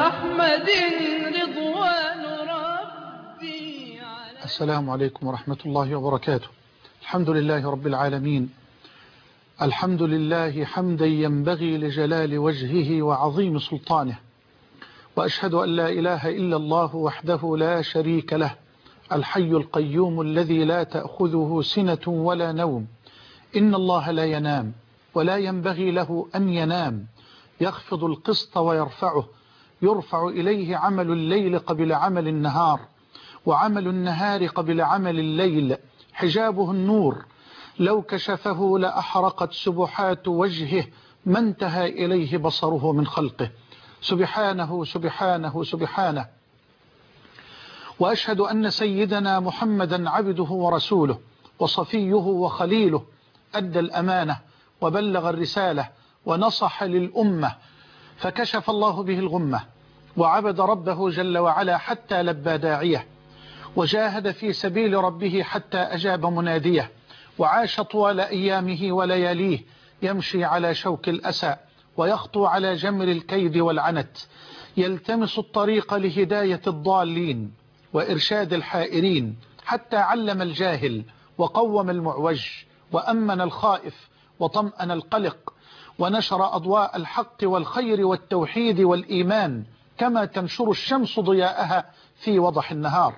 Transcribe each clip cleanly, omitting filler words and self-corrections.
أحمد رضوان ربي عليه. السلام عليكم ورحمة الله وبركاته. الحمد لله رب العالمين، الحمد لله حمدا ينبغي لجلال وجهه وعظيم سلطانه، وأشهد أن لا إله إلا الله وحده لا شريك له، الحي القيوم الذي لا تأخذه سنة ولا نوم، إن الله لا ينام ولا ينبغي له أن ينام، يخفض القسط ويرفعه، يرفع إليه عمل الليل قبل عمل النهار، وعمل النهار قبل عمل الليل، حجابه النور، لو كشفه لأحرقت سبحات وجهه ما انتهى إليه بصره من خلقه، سبحانه سبحانه سبحانه. وأشهد أن سيدنا محمدا عبده ورسوله وصفيه وخليله، أدى الأمانة وبلغ الرسالة ونصح للأمة، فكشف الله به الغمة، وعبد ربه جل وعلا حتى لبى داعيه، وجاهد في سبيل ربه حتى أجاب مناديه، وعاش طوال أيامه ولياليه يمشي على شوك الأسى ويخطو على جمر الكيد والعنت، يلتمس الطريق لهداية الضالين وإرشاد الحائرين، حتى علم الجاهل وقوم المعوج وأمن الخائف وطمأن القلق، ونشر أضواء الحق والخير والتوحيد والإيمان كما تنشر الشمس ضياءها في وضح النهار.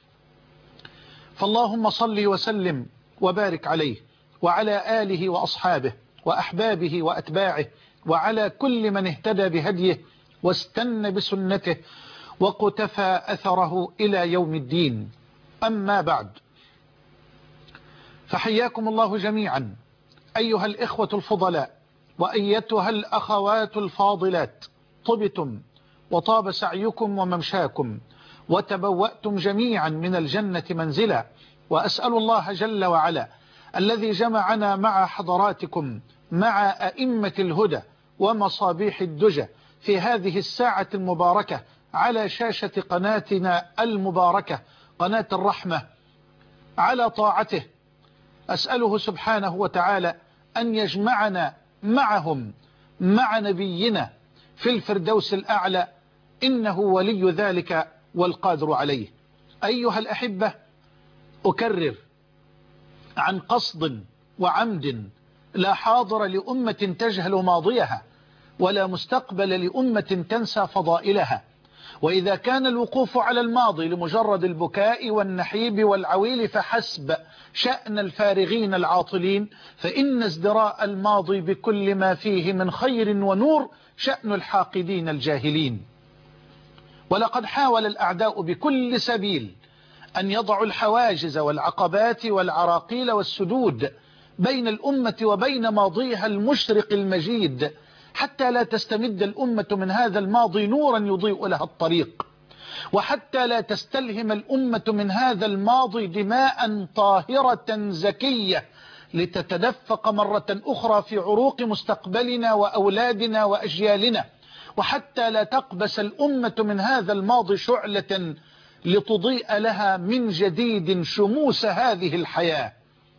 فاللهم صل وسلم وبارك عليه وعلى آله وأصحابه وأحبابه وأتباعه، وعلى كل من اهتدى بهديه واستنى بسنته وقتفى أثره إلى يوم الدين. أما بعد، فحياكم الله جميعا أيها الإخوة الفضلاء وأيتها الأخوات الفاضلات، طبتم وطاب سعيكم وممشاكم وتبوأتم جميعا من الجنة منزلا، وأسأل الله جل وعلا الذي جمعنا مع حضراتكم مع أئمة الهدى ومصابيح الدجى في هذه الساعة المباركة على شاشة قناتنا المباركة قناة الرحمة على طاعته، أسأله سبحانه وتعالى أن يجمعنا معهم مع نبينا في الفردوس الأعلى، إنه ولي ذلك والقادر عليه. أيها الأحبة، أكرر عن قصد وعمد لا حاضر لأمة تجهل ماضيها، ولا مستقبل لأمة تنسى فضائلها. وإذا كان الوقوف على الماضي لمجرد البكاء والنحيب والعويل فحسب شأن الفارغين العاطلين، فإن ازدراء الماضي بكل ما فيه من خير ونور شأن الحاقدين الجاهلين. ولقد حاول الأعداء بكل سبيل أن يضعوا الحواجز والعقبات والعراقيل والسدود بين الأمة وبين ماضيها المشرق المجيد، حتى لا تستمد الأمة من هذا الماضي نورا يضيء لها الطريق، وحتى لا تستلهم الأمة من هذا الماضي دماء طاهرة زكية لتتدفق مرة أخرى في عروق مستقبلنا وأولادنا وأجيالنا، وحتى لا تقبس الأمة من هذا الماضي شعلة لتضيء لها من جديد شموس هذه الحياة.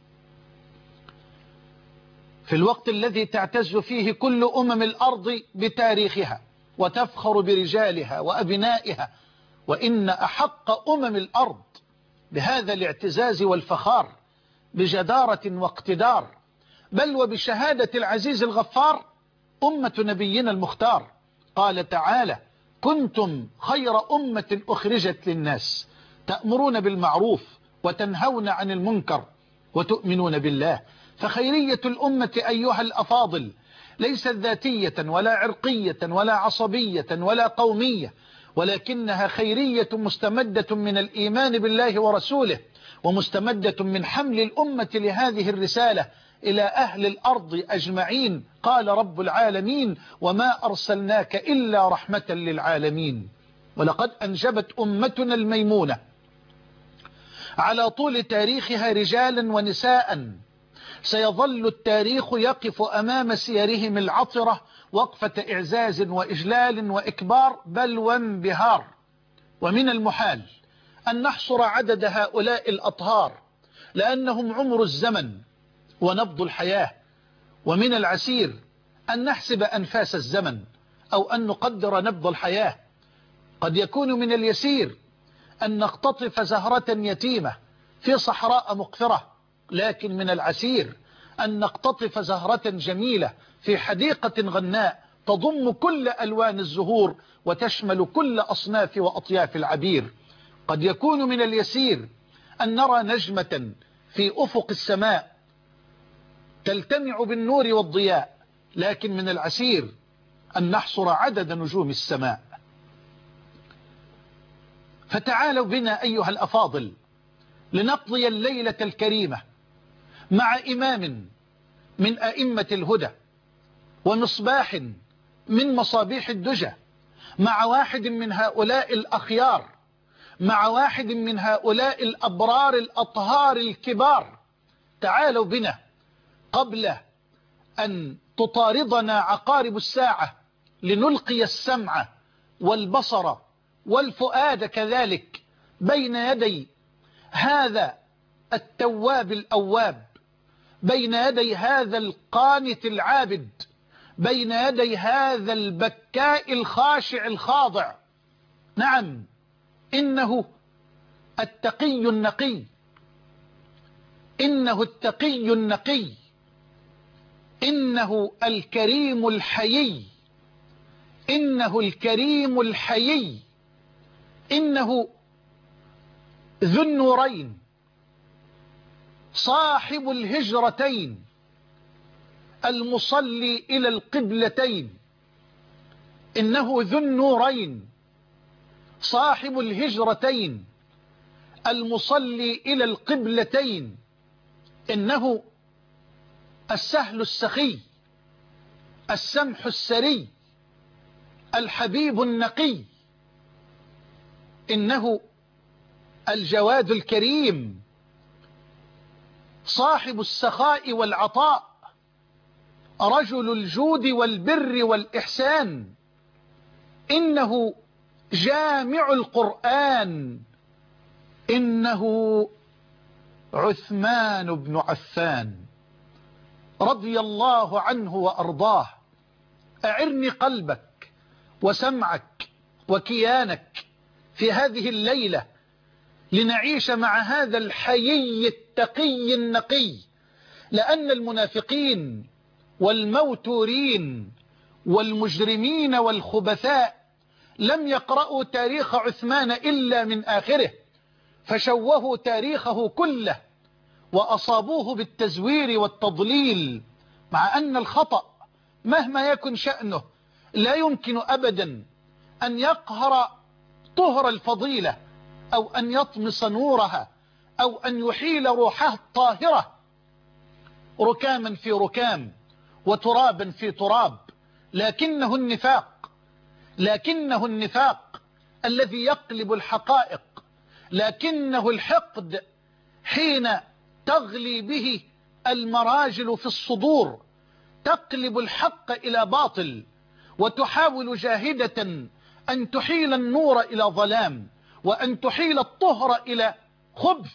في الوقت الذي تعتز فيه كل الأرض بتاريخها وتفخر برجالها وأبنائها، وإن أحق الأرض بهذا الاعتزاز والفخار بجدارة واقتدار، بل وبشهادة العزيز الغفار، أمة نبينا المختار. قال تعالى: كنتم خير أمة أخرجت للناس تأمرون بالمعروف وتنهون عن المنكر وتؤمنون بالله. فخيرية الأمة أيها الأفاضل ليست ذاتية ولا عرقية ولا عصبية ولا قومية، ولكنها خيرية مستمدة من الإيمان بالله ورسوله، ومستمدة من حمل الأمة لهذه الرسالة إلى أهل الأرض أجمعين. قال رب العالمين: وما أرسلناك إلا رحمة للعالمين. ولقد أنجبت أمتنا الميمونة على طول تاريخها رجالا ونساء سيظل التاريخ يقف أمام سيرهم العطرة وقفة إعزاز وإجلال وإكبار بل وانبهار. ومن المحال أن نحصر عدد هؤلاء الأطهار لأنهم عمر الزمن ونبض الحياة، ومن العسير أن نحسب أنفاس الزمن أو أن نقدر نبض الحياة، قد يكون من اليسير أن نقتطف زهرة يتيمة في صحراء مقفرة، لكن من العسير أن نقتطف زهرة جميلة في حديقة غناء تضم كل ألوان الزهور وتشمل كل أصناف وأطياف العبير. قد يكون من اليسير أن نرى نجمة في أفق السماء تلتمع بالنور والضياء، لكن من العسير أن نحصر عدد نجوم السماء. فتعالوا بنا أيها الأفاضل لنقضي الليلة الكريمة مع إمام من أئمة الهدى ومصباح من مصابيح الدجى، مع واحد من هؤلاء الأخيار، مع واحد من هؤلاء الأبرار الأطهار الكبار. تعالوا بنا قبل أن تطاردنا عقارب الساعة لنلقي السمع والبصر والفؤاد كذلك بين يدي هذا التواب الأواب، بين يدي هذا القانت العابد، بين يدي هذا البكاء الخاشع الخاضع. نعم، إنه التقي النقي، إنه التقي النقي، إنه الكريم الحيي، إنه الكريم الحيي، إنه ذو النورين صاحب الهجرتين المصلي إلى القبلتين، إنه ذو النورين صاحب الهجرتين المصلي إلى القبلتين، إنه السهل السخي السمح السري الحبيب النقي، إنه الجواد الكريم صاحب السخاء والعطاء، رجل الجود والبر والإحسان، إنه جامع القرآن، إنه عثمان بن عفان رضي الله عنه وأرضاه. أعرني قلبك وسمعك وكيانك في هذه الليلة لنعيش مع هذا الحيي التقي النقي، لأن المنافقين والموتورين والمجرمين والخبثاء لم يقرأوا تاريخ عثمان إلا من آخره، فشوهوا تاريخه كله وأصابوه بالتزوير والتضليل، مع أن الخطأ مهما يكن شأنه لا يمكن أبدا أن يقهر طهر الفضيلة أو أن يطمس نورها أو أن يحيل روحها الطاهرة. ركاما في ركام وترابا في تراب، لكنه النفاق، لكنه النفاق الذي يقلب الحقائق، لكنه الحقد حين تغلي به المراجل في الصدور، تقلب الحق إلى باطل وتحاول جاهدة أن تحيل النور إلى ظلام، وأن تحيل الطهر إلى خبث،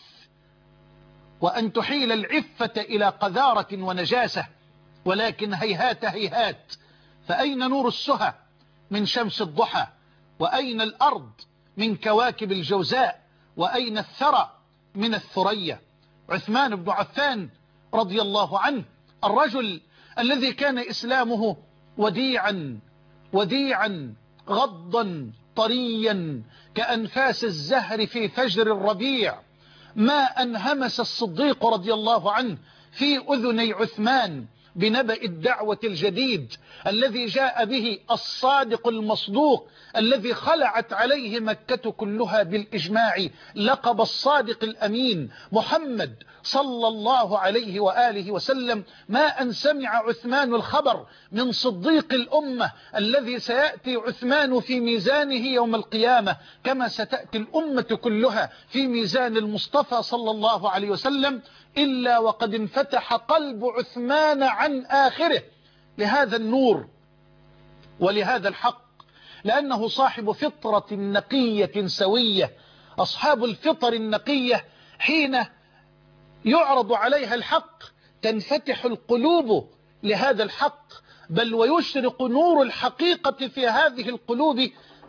وأن تحيل العفة إلى قذارة ونجاسة. ولكن هيهات هيهات، فأين نور السهى من شمس الضحى؟ وأين الأرض من كواكب الجوزاء؟ وأين الثرى من الثريا؟ عثمان بن عفان رضي الله عنه، الرجل الذي كان إسلامه وديعا وديعا غضا طريا كأنفاس الزهر في فجر الربيع، ما أن همس الصديق رضي الله عنه في أذني عثمان بنبأ الدعوة الجديد الذي جاء به الصادق المصدوق الذي خلعت عليه مكة كلها بالإجماع لقب الصادق الأمين محمد صلى الله عليه وآله وسلم. ما أن سمع عثمان الخبر من صديق الأمة الذي سيأتي عثمان في ميزانه يوم القيامة كما ستأتي الأمة كلها في ميزان المصطفى صلى الله عليه وسلم، إلا وقد انفتح قلب عثمان عن آخره لهذا النور ولهذا الحق، لأنه صاحب فطرة نقية سوية. أصحاب الفطر النقية حين يعرض عليها الحق تنفتح القلوب لهذا الحق، بل ويشرق نور الحقيقة في هذه القلوب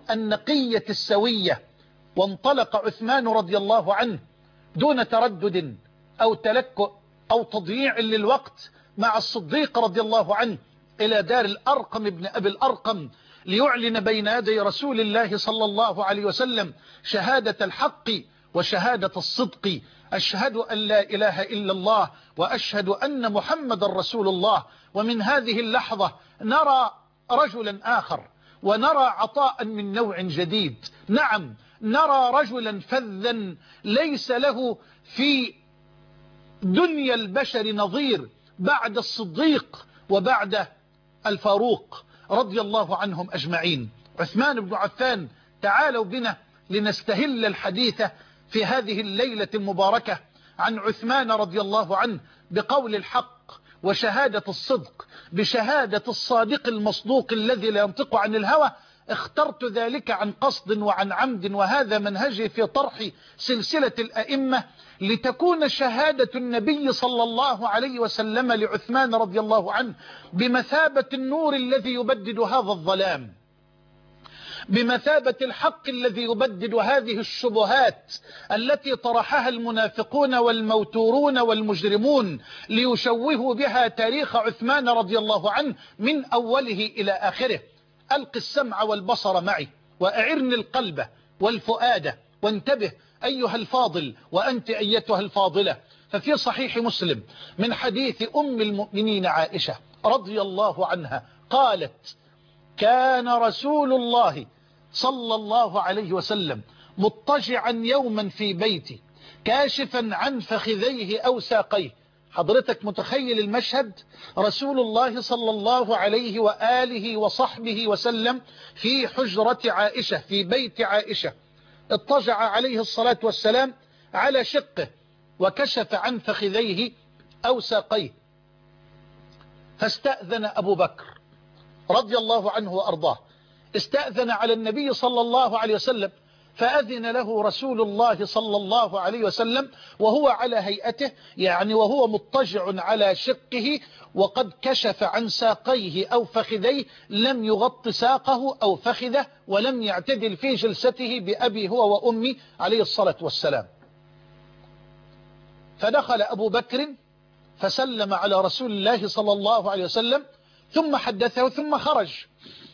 النقية السوية. وانطلق عثمان رضي الله عنه دون تردد أو تلكؤ أو تضييع للوقت مع الصديق رضي الله عنه إلى دار الأرقم ابن أبي الأرقم ليعلن بين يدي رسول الله صلى الله عليه وسلم شهادة الحق وشهادة الصدق. أشهد أن لا إله إلا الله وأشهد أن محمد رسول الله. ومن هذه اللحظة نرى رجلا آخر ونرى عطاء من نوع جديد. نعم، نرى رجلا فذا ليس له في دنيا البشر نظير بعد الصديق وبعد الفاروق رضي الله عنهم أجمعين. عثمان بن عفان، تعالوا بنا لنستهل الحديث في هذه الليلة المباركة عن عثمان رضي الله عنه بقول الحق وشهادة الصدق، بشهادة الصادق المصدوق الذي لا ينطق عن الهوى. اخترت ذلك عن قصد وعن عمد، وهذا منهجي في طرح سلسلة الأئمة، لتكون شهادة النبي صلى الله عليه وسلم لعثمان رضي الله عنه بمثابة النور الذي يبدد هذا الظلام، بمثابة الحق الذي يبدد هذه الشبهات التي طرحها المنافقون والموتورون والمجرمون ليشوهوا بها تاريخ عثمان رضي الله عنه من أوله إلى آخره. ألق السمع والبصر معي وأعرني القلب والفؤاد وانتبه أيها الفاضل وأنت أيتها الفاضلة. ففي صحيح مسلم من حديث أم المؤمنين عائشة رضي الله عنها قالت: كان رسول الله صلى الله عليه وسلم مضطجعا يوما في بيتي كاشفا عن فخذيه أو ساقيه. حضرتك متخيل المشهد؟ رسول الله صلى الله عليه وآله وصحبه وسلم في حجرة عائشة في بيت عائشة، اضطجع عليه الصلاة والسلام على شقه وكشف عن فخذيه أو ساقيه، فاستأذن أبو بكر رضي الله عنه وأرضاه، استأذن على النبي صلى الله عليه وسلم، فأذن له رسول الله صلى الله عليه وسلم وهو على هيئته، يعني وهو مضطجع على شقه وقد كشف عن ساقيه أو فخذيه، لم يغط ساقه أو فخذه ولم يعتدل في جلسته بأبي هو وأمي عليه الصلاة والسلام. فدخل أبو بكر فسلم على رسول الله صلى الله عليه وسلم ثم حدثه ثم خرج،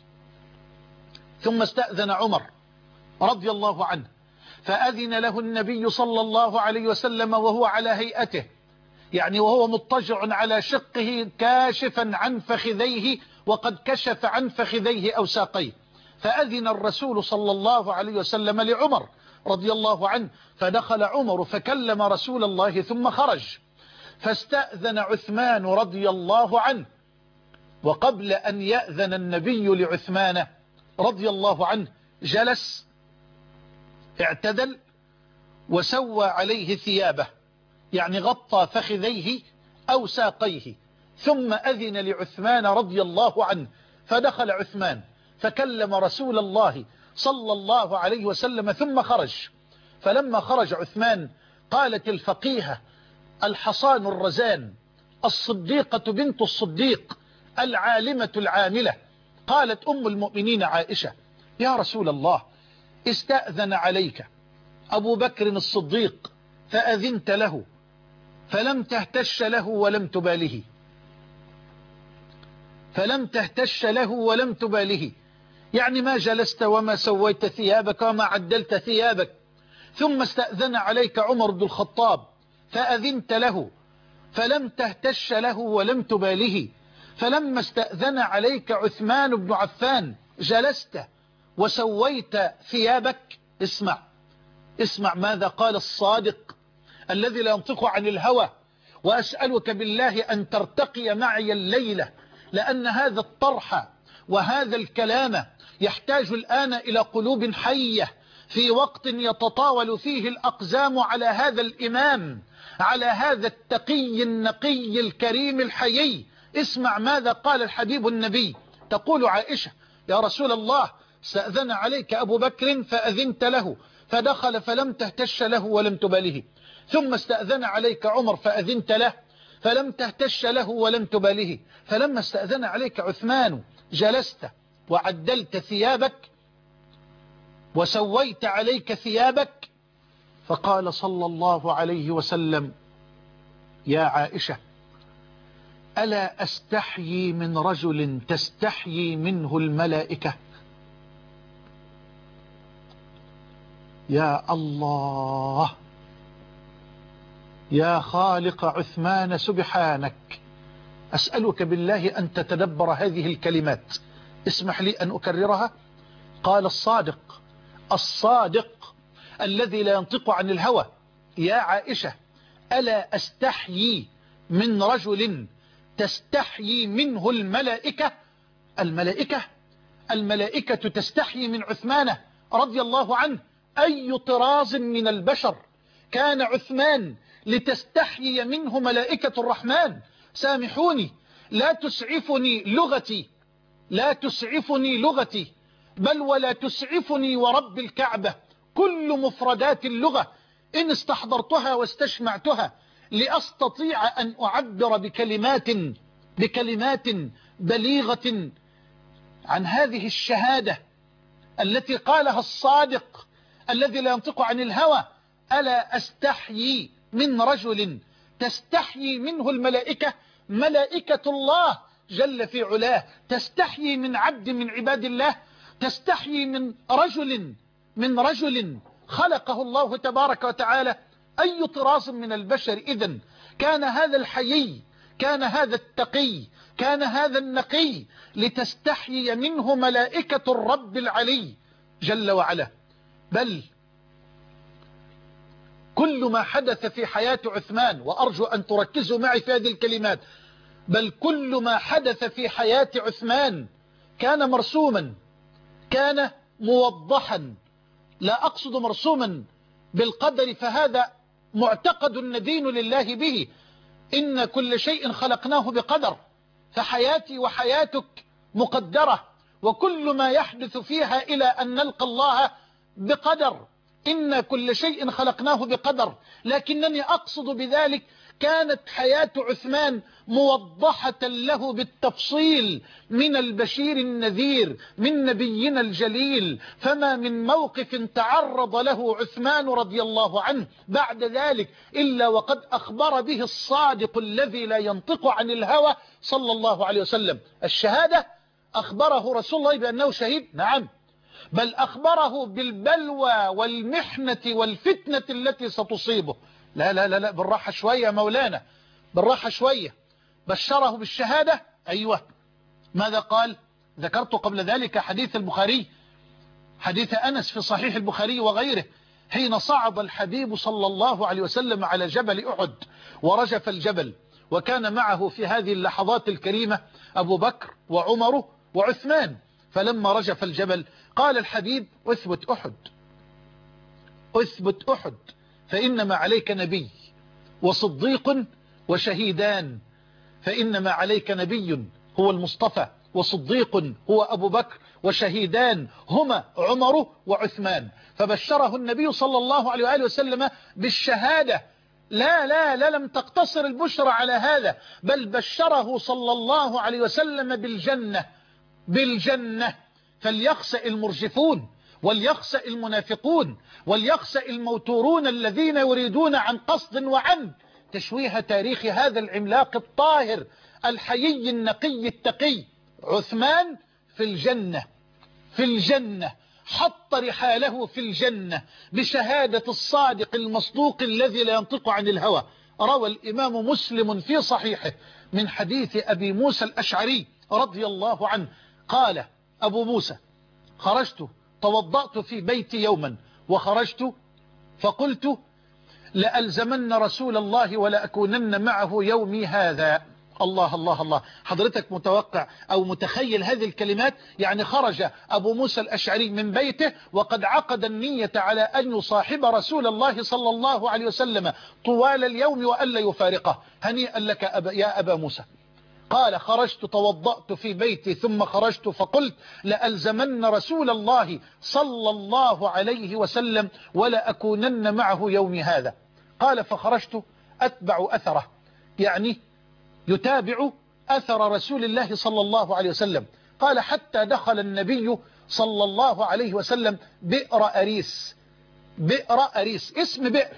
ثم استأذن عمر رضي الله عنه فأذن له النبي صلى الله عليه وسلم وهو على هيئته، يعني وهو مضطجع على شقه كاشفا عن فخذيه وقد كشف عن فخذيه أو ساقيه، فأذن الرسول صلى الله عليه وسلم لعمر رضي الله عنه، فدخل عمر فكلم رسول الله ثم خرج، فاستأذن عثمان رضي الله عنه. وقبل أن يأذن النبي لعثمان رضي الله عنه جلس، اعتدل وسوى عليه ثيابه، يعني غطى فخذيه أو ساقيه، ثم أذن لعثمان رضي الله عنه، فدخل عثمان فكلم رسول الله صلى الله عليه وسلم ثم خرج. فلما خرج عثمان قالت الفقيهة الحصان الرزان الصديقة بنت الصديق العالمة العاملة، قالت أم المؤمنين عائشة: يا رسول الله، استأذن عليك أبو بكر الصديق فأذنت له فلم تهتش له ولم تباله، فلم تهتش له ولم تباله، يعني ما جلست وما سويت ثيابك وما عدلت ثيابك. ثم استأذن عليك عمر بن الخطاب فأذنت له فلم تهتش له ولم تباله، فلما استأذن عليك عثمان بن عفان جلست وسويت ثيابك. اسمع ماذا قال الصادق الذي لا ينطق عن الهوى. وأسألك بالله أن ترتقي معي الليلة، لأن هذا الطرح وهذا الكلام يحتاج الآن إلى قلوب حية في وقت يتطاول فيه الأقزام على هذا الإمام، على هذا التقي النقي الكريم الحيي. اسمع ماذا قال الحبيب النبي. تقول عائشة: يا رسول الله، استأذن عليك أبو بكر فأذنت له فدخل فلم تهتش له ولم تباله، ثم استأذن عليك عمر فأذنت له فلم تهتش له ولم تباله، فلما استأذن عليك عثمان جلست وعدلت ثيابك. وسويت عليك ثيابك؟ فقال صلى الله عليه وسلم: يا عائشة، ألا أستحيي من رجل تستحيي منه الملائكة؟ يا الله، يا خالق عثمان سبحانك، أسألك بالله أن تتدبر هذه الكلمات. اسمح لي أن أكررها. قال الصادق الذي لا ينطق عن الهوى: يا عائشة، ألا أستحيي من رجل تستحيي منه الملائكة؟ الملائكة تستحيي من عثمان رضي الله عنه. أي طراز من البشر كان عثمان لتستحيي منه ملائكة الرحمن؟ سامحوني، لا تسعفني لغتي، بل ولا تسعفني ورب الكعبة كل مفردات اللغة إن استحضرتها واستشمعتها لأستطيع أن أعبر بكلمات بليغة عن هذه الشهادة التي قالها الصادق الذي لا ينطق عن الهوى: ألا أستحيي من رجل تستحيي منه الملائكة؟ ملائكة الله جل في علاه تستحيي من عبد من عباد الله؟ تستحيي من رجل خلقه الله تبارك وتعالى؟ أي طراز من البشر إذن كان هذا الحيي، كان هذا التقي، كان هذا النقي لتستحيي منه ملائكة الرب العلي جل وعلا؟ بل كل ما حدث في حياة عثمان، وأرجو أن تركزوا معي في هذه الكلمات، بل كل ما حدث في حياة عثمان كان مرسوما، كان موضحا. لا أقصد مرسوما بالقدر، فهذا معتقد ندين لله به. إن كل شيء خلقناه بقدر، فحياتي وحياتك مقدرة، وكل ما يحدث فيها إلى أن نلقى الله بقدر. إن كل شيء خلقناه بقدر، لكنني أقصد بذلك كانت حياة عثمان موضحة له بالتفصيل من البشير النذير، من نبينا الجليل. فما من موقف تعرض له عثمان رضي الله عنه بعد ذلك إلا وقد أخبر به الصادق الذي لا ينطق عن الهوى صلى الله عليه وسلم. الشهادة أخبره رسول الله بأنه شهيد، نعم، بل أخبره بالبلوى والمحنة والفتنة التي ستصيبه. لا لا لا لا، بالراحة شوية يا مولانا، بالراحة شوية. بشره بالشهادة، أيوة. ماذا قال؟ ذكرت قبل ذلك حديث البخاري، حديث أنس في صحيح البخاري وغيره، حين صعد الحبيب صلى الله عليه وسلم على جبل أحد ورجف الجبل، وكان معه في هذه اللحظات الكريمة أبو بكر وعمر وعثمان. فلما رجف الجبل قال الحبيب: اثبت أحد، فإنما عليك نبي وصديق وشهيدان. فإنما عليك نبي هو المصطفى، وصديق هو أبو بكر، وشهيدان هما عمر وعثمان. فبشره النبي صلى الله عليه وآله وسلم بالشهادة. لا لا لا، لم تقتصر البشرى على هذا، بل بشره صلى الله عليه وسلم بالجنة. فليخسأ المرجفون، وليخسأ المنافقون، وليخسأ الموتورون الذين يريدون عن قصد وعمد تشويه تاريخ هذا العملاق الطاهر الحيي النقي التقي. عثمان في الجنة، حط رحاله في الجنة بشهادة الصادق المصدوق الذي لا ينطق عن الهوى. روى الإمام مسلم في صحيحه من حديث أبي موسى الأشعري رضي الله عنه قال أبو موسى: خرجت توضأت في بيتي يوما، وخرجت فقلت: لألزمن رسول الله ولا أكونن معه يومي هذا. الله الله الله، حضرتك متوقع أو متخيل هذه الكلمات؟ يعني خرج أبو موسى الأشعري من بيته وقد عقد النية على أن يصاحب رسول الله صلى الله عليه وسلم طوال اليوم وألا يفارقه. هنيئا لك يا أبا موسى. قال: خرجت توضأت في بيتي ثم خرجت فقلت: لألزمن رسول الله صلى الله عليه وسلم ولا أكونن معه يومي هذا. قال: فخرجت أتبع أثره، يعني يتابع أثر رسول الله صلى الله عليه وسلم. قال حتى دخل النبي صلى الله عليه وسلم بئر أريس. بئر أريس اسم بئر.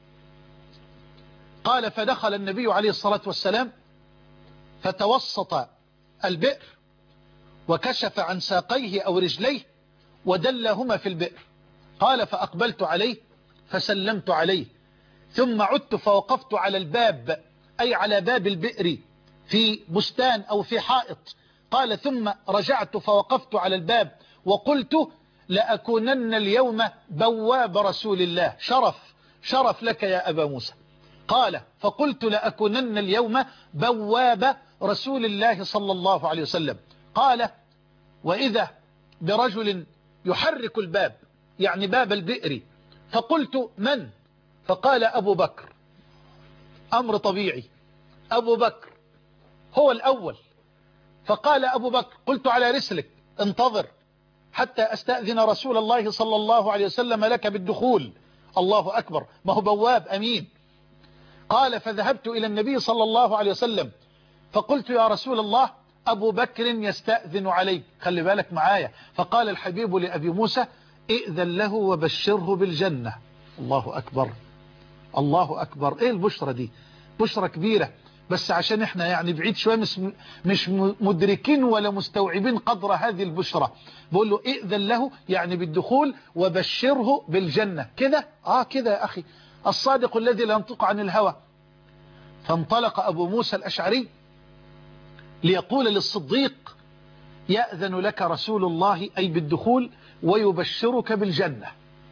قال فدخل النبي عليه الصلاة والسلام فتوسط البئر وكشف عن ساقيه أو رجليه ودلهما في البئر. قال فأقبلت عليه فسلمت عليه ثم عدت فوقفت على الباب، أي على باب البئر في بستان أو في حائط. قال ثم رجعت فوقفت على الباب وقلت لأكونن اليوم بواب رسول الله. شرف لك يا أبا موسى. قال فقلت لأكونن اليوم بواب رسول الله صلى الله عليه وسلم. قال وإذا برجل يحرك الباب، يعني باب البئر. فقلت من؟ فقال أبو بكر. أمر طبيعي، أبو بكر هو الأول. فقال أبو بكر قلت على رسلك انتظر حتى أستأذن رسول الله صلى الله عليه وسلم لك بالدخول. الله أكبر، ما هو بواب أمين. قال فذهبت إلى النبي صلى الله عليه وسلم فقلت يا رسول الله أبو بكر يستأذن عليك. خلي بالك معايا. فقال الحبيب لأبي موسى ائذن له وبشره بالجنة. الله أكبر، الله أكبر. إيه البشرة دي؟ بشرة كبيرة، بس عشان احنا يعني بعيد شوية مش مدركين ولا مستوعبين قدر هذه البشرة. بقول له ائذن له يعني بالدخول وبشره بالجنة. كده كده يا أخي، الصادق الذي لا ينطق عن الهوى. فانطلق أبو موسى الأشعري ليقول للصديق يأذن لك رسول الله أي بالدخول ويبشرك بالجنة.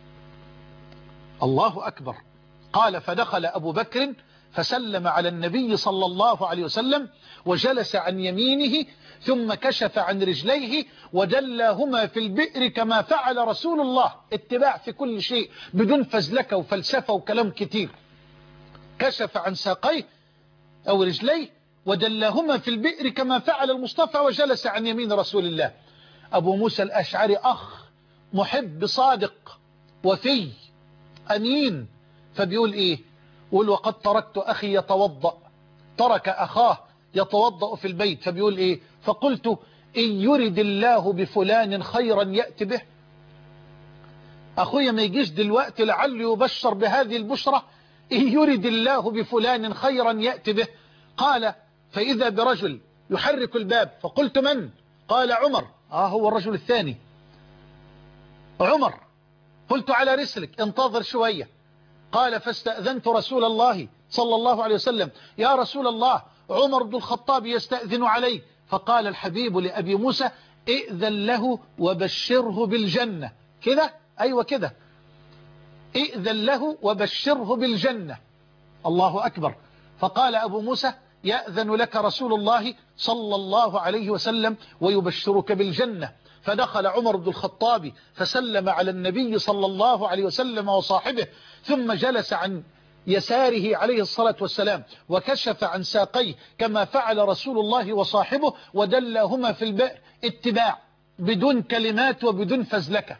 الله أكبر. قال فدخل أبو بكر فسلم على النبي صلى الله عليه وسلم وجلس عن يمينه ثم كشف عن رجليه ودلاهما في البئر كما فعل رسول الله. اتباع في كل شيء بدون فزلكة وفلسفة وكلام كتير. كشف عن ساقيه أو رجليه ودلاهما في البئر كما فعل المصطفى وجلس عن يمين رسول الله. أبو موسى الأشعري أخ محب صادق وفي أمين، فبيقول إيه؟ يقول وقد تركت أخي يتوضأ، ترك أخاه يتوضأ في البيت. فبيقول إيه؟ فقلت إن يرد الله بفلان خيرا يأتي به. أخويا ما يجيش دلوقتي لعله يبشر بهذه البشرة. إن يرد الله بفلان خيرا يأتي به. قال فإذا برجل يحرك الباب. فقلت من؟ قال عمر. هو الرجل الثاني عمر. قلت على رسلك انتظر شوية. قال فاستأذنت رسول الله صلى الله عليه وسلم يا رسول الله عمر بن الخطاب يستأذن علي. فقال الحبيب لأبي موسى ائذن له وبشره بالجنة. كده أيوة كده، ائذن له وبشره بالجنة. الله أكبر. فقال أبو موسى يأذن لك رسول الله صلى الله عليه وسلم ويبشرك بالجنة. فدخل عمر بن الخطاب فسلم على النبي صلى الله عليه وسلم وصاحبه ثم جلس عن يساره عليه الصلاة والسلام وكشف عن ساقيه كما فعل رسول الله وصاحبه ودلهما في البئر. اتباع بدون كلمات وبدون فزلكة.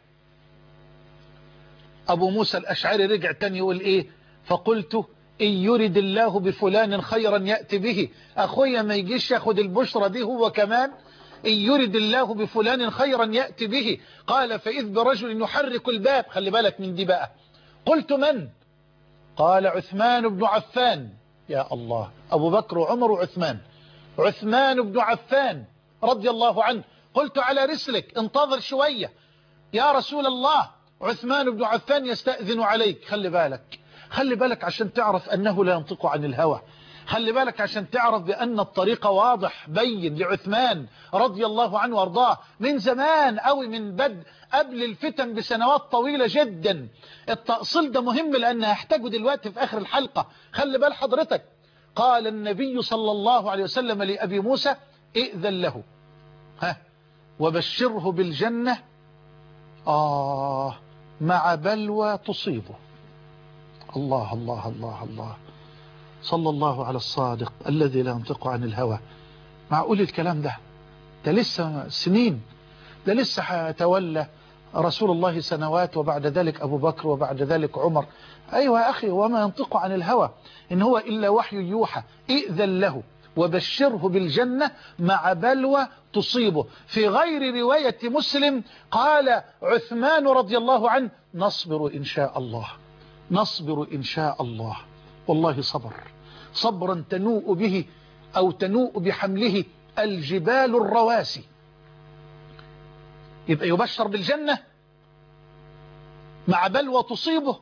أبو موسى الأشعري رجع تاني يقول إيه؟ فقلت إن يرد الله بفلان خيرا يأتي به. أخويا ما يجيش ياخد البشرة دي هو كمان. إن يرد الله بفلان خيرا يأتي به. قال فإذ برجل يحرك الباب. خلي بالك من دي بقى. قلت من؟ قال عثمان بن عفان. يا الله، أبو بكر وعمر وعثمان. عثمان بن عفان رضي الله عنه. قلت على رسلك انتظر شوية يا رسول الله عثمان بن عفان يستأذن عليك. خلي بالك عشان تعرف أنه لا ينطق عن الهوى. خلي بالك عشان تعرف بأن الطريق واضح بين لعثمان رضي الله عنه وارضاه من زمان أو من بدء قبل الفتن بسنوات طويلة جدا. التأصيل ده مهم لأنه هيحتاجه دلوقتي في آخر الحلقة. خلي بال حضرتك. قال النبي صلى الله عليه وسلم لأبي موسى ائذن له وبشره بالجنة مع بلوى تصيبه. الله الله الله الله. صلى الله على الصادق الذي لا ينطق عن الهوى. معقول الكلام ده لسه سنين، ده لسه هيتولى رسول الله سنوات وبعد ذلك أبو بكر وبعد ذلك عمر. أيوة يا أخي، وما ينطق عن الهوى إن هو إلا وحي يوحى. ائذن له وبشره بالجنة مع بلوى تصيبه. في غير رواية مسلم قال عثمان رضي الله عنه نصبر إن شاء الله، نصبر إن شاء الله. والله صبر صبرا تنوء به أو تنوء بحمله الجبال الرواسي. يبقى يبشر بالجنة مع بلوى تصيبه،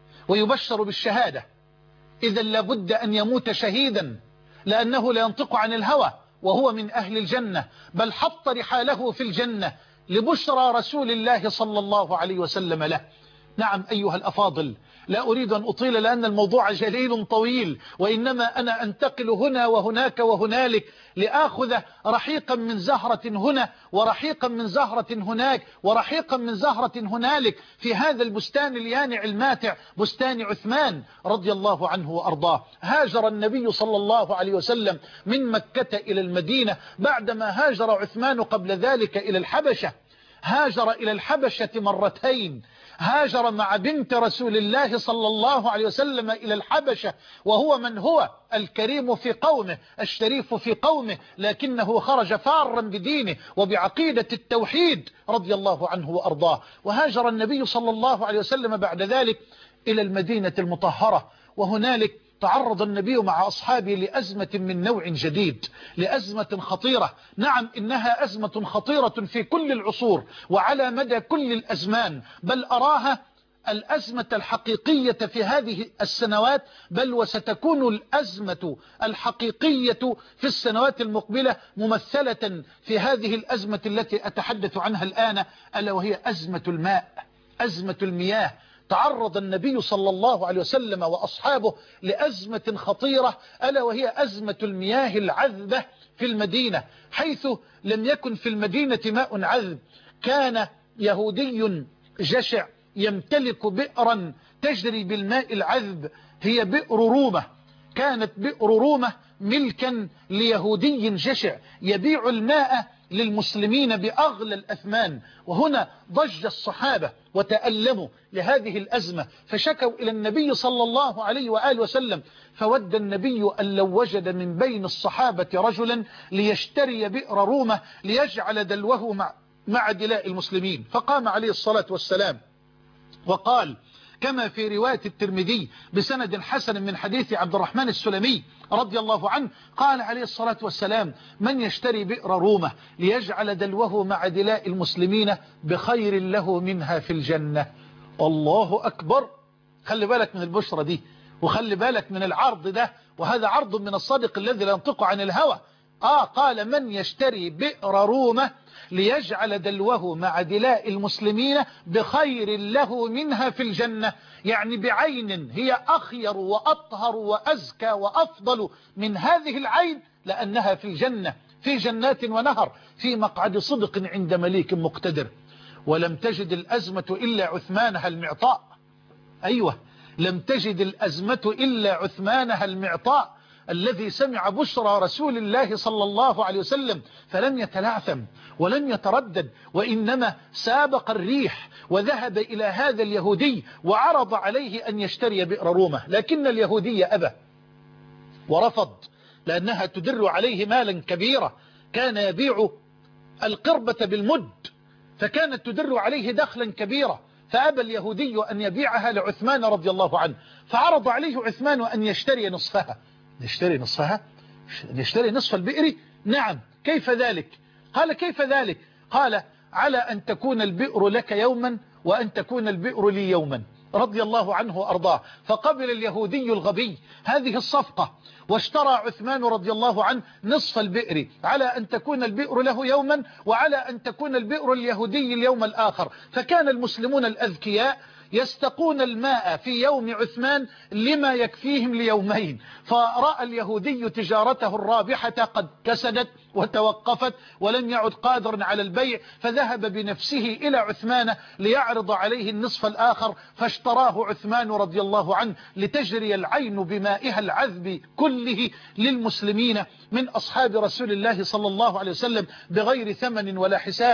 ويبشر بالشهادة. إذا لابد أن يموت شهيدا، لأنه لا ينطق عن الهوى وهو من أهل الجنة، بل حط رحاله في الجنة لبشرى رسول الله صلى الله عليه وسلم له. نعم أيها الأفاضل، لا أريد أن أطيل لأن الموضوع جليل طويل، وإنما أنا أنتقل هنا وهناك وهنالك لآخذ رحيقا من زهرة هنا ورحيقا من زهرة هناك ورحيقا من زهرة هنالك في هذا البستان اليانع الماتع، بستان عثمان رضي الله عنه وأرضاه. هاجر النبي صلى الله عليه وسلم من مكة إلى المدينة بعدما هاجر عثمان قبل ذلك إلى الحبشة. هاجر إلى الحبشة مرتين، هاجر مع بنت رسول الله صلى الله عليه وسلم إلى الحبشة، وهو من هو الكريم في قومه الشريف في قومه، لكنه خرج فارا بدينه وبعقيدة التوحيد رضي الله عنه وأرضاه. وهاجر النبي صلى الله عليه وسلم بعد ذلك إلى المدينة المطهرة، وهنالك تعرض النبي مع أصحابه لأزمة من نوع جديد، لأزمة خطيرة. نعم إنها أزمة خطيرة في كل العصور وعلى مدى كل الأزمان، بل أراها الأزمة الحقيقية في هذه السنوات، بل وستكون الأزمة الحقيقية في السنوات المقبلة ممثلة في هذه الأزمة التي أتحدث عنها الآن، ألا وهي أزمة الماء، أزمة المياه. تعرض النبي صلى الله عليه وسلم وأصحابه لأزمة خطيرة، ألا وهي أزمة المياه العذبة في المدينة، حيث لم يكن في المدينة ماء عذب. كان يهودي جشع يمتلك بئرا تجري بالماء العذب، هي بئر رومة. كانت بئر رومة ملكا ليهودي جشع يبيع الماء للمسلمين بأغلى الأثمان. وهنا ضج الصحابة وتألموا لهذه الأزمة، فشكوا إلى النبي صلى الله عليه وآله وسلم، فود النبي أن لو وجد من بين الصحابة رجلا ليشتري بئر رومة ليجعل دلوه مع دلاء المسلمين. فقام عليه الصلاة والسلام وقال كما في رواية الترمذي بسند حسن من حديث عبد الرحمن السلمي رضي الله عنه، قال عليه الصلاة والسلام من يشتري بئر رومة ليجعل دلوه مع دلاء المسلمين بخير له منها في الجنة. الله أكبر. خلي بالك من البشرة دي، وخلي بالك من العرض ده، وهذا عرض من الصادق الذي لا ينطق عن الهوى. قال من يشتري بئر رومة ليجعل دلوه مع دلاء المسلمين بخير له منها في الجنة، يعني بعين هي أخير وأطهر وأزكى وأفضل من هذه العين، لأنها في الجنة في جنات ونهر في مقعد صدق عند مليك مقتدر. ولم تجد الأزمة إلا عثمانها المعطاء. أيوة، لم تجد الأزمة إلا عثمانها المعطاء الذي سمع بشرى رسول الله صلى الله عليه وسلم فلم يتلعثم ولم يتردد، وإنما سابق الريح وذهب إلى هذا اليهودي وعرض عليه أن يشتري بئر رومة، لكن اليهودي أبى ورفض، لأنها تدر عليه مالا كبيرا. كان يبيع القربة بالمد، فكانت تدر عليه دخلا كبيرا، فأبى اليهودي أن يبيعها لعثمان رضي الله عنه، فعرض عليه عثمان أن يشتري نصفها. يشتري نصفها؟ يشتري نصف البئر؟ نعم. كيف ذلك؟ قال كيف ذلك؟ قال على أن تكون البئر لك يوما وأن تكون البئر لي يوما، رضي الله عنه وأرضاه. فقبل اليهودي الغبي هذه الصفقة، واشترى عثمان رضي الله عنه نصف البئر على أن تكون البئر له يوما وعلى أن تكون البئر اليهودي اليوم الآخر. فكان المسلمون الأذكياء يستقون الماء في يوم عثمان لما يكفيهم ليومين، فرأى اليهودي تجارته الرابحة قد كسدت وتوقفت ولم يعد قادرا على البيع، فذهب بنفسه إلى عثمان ليعرض عليه النصف الآخر، فاشتراه عثمان رضي الله عنه لتجري العين بمائها العذب كله للمسلمين من أصحاب رسول الله صلى الله عليه وسلم بغير ثمن ولا حساب.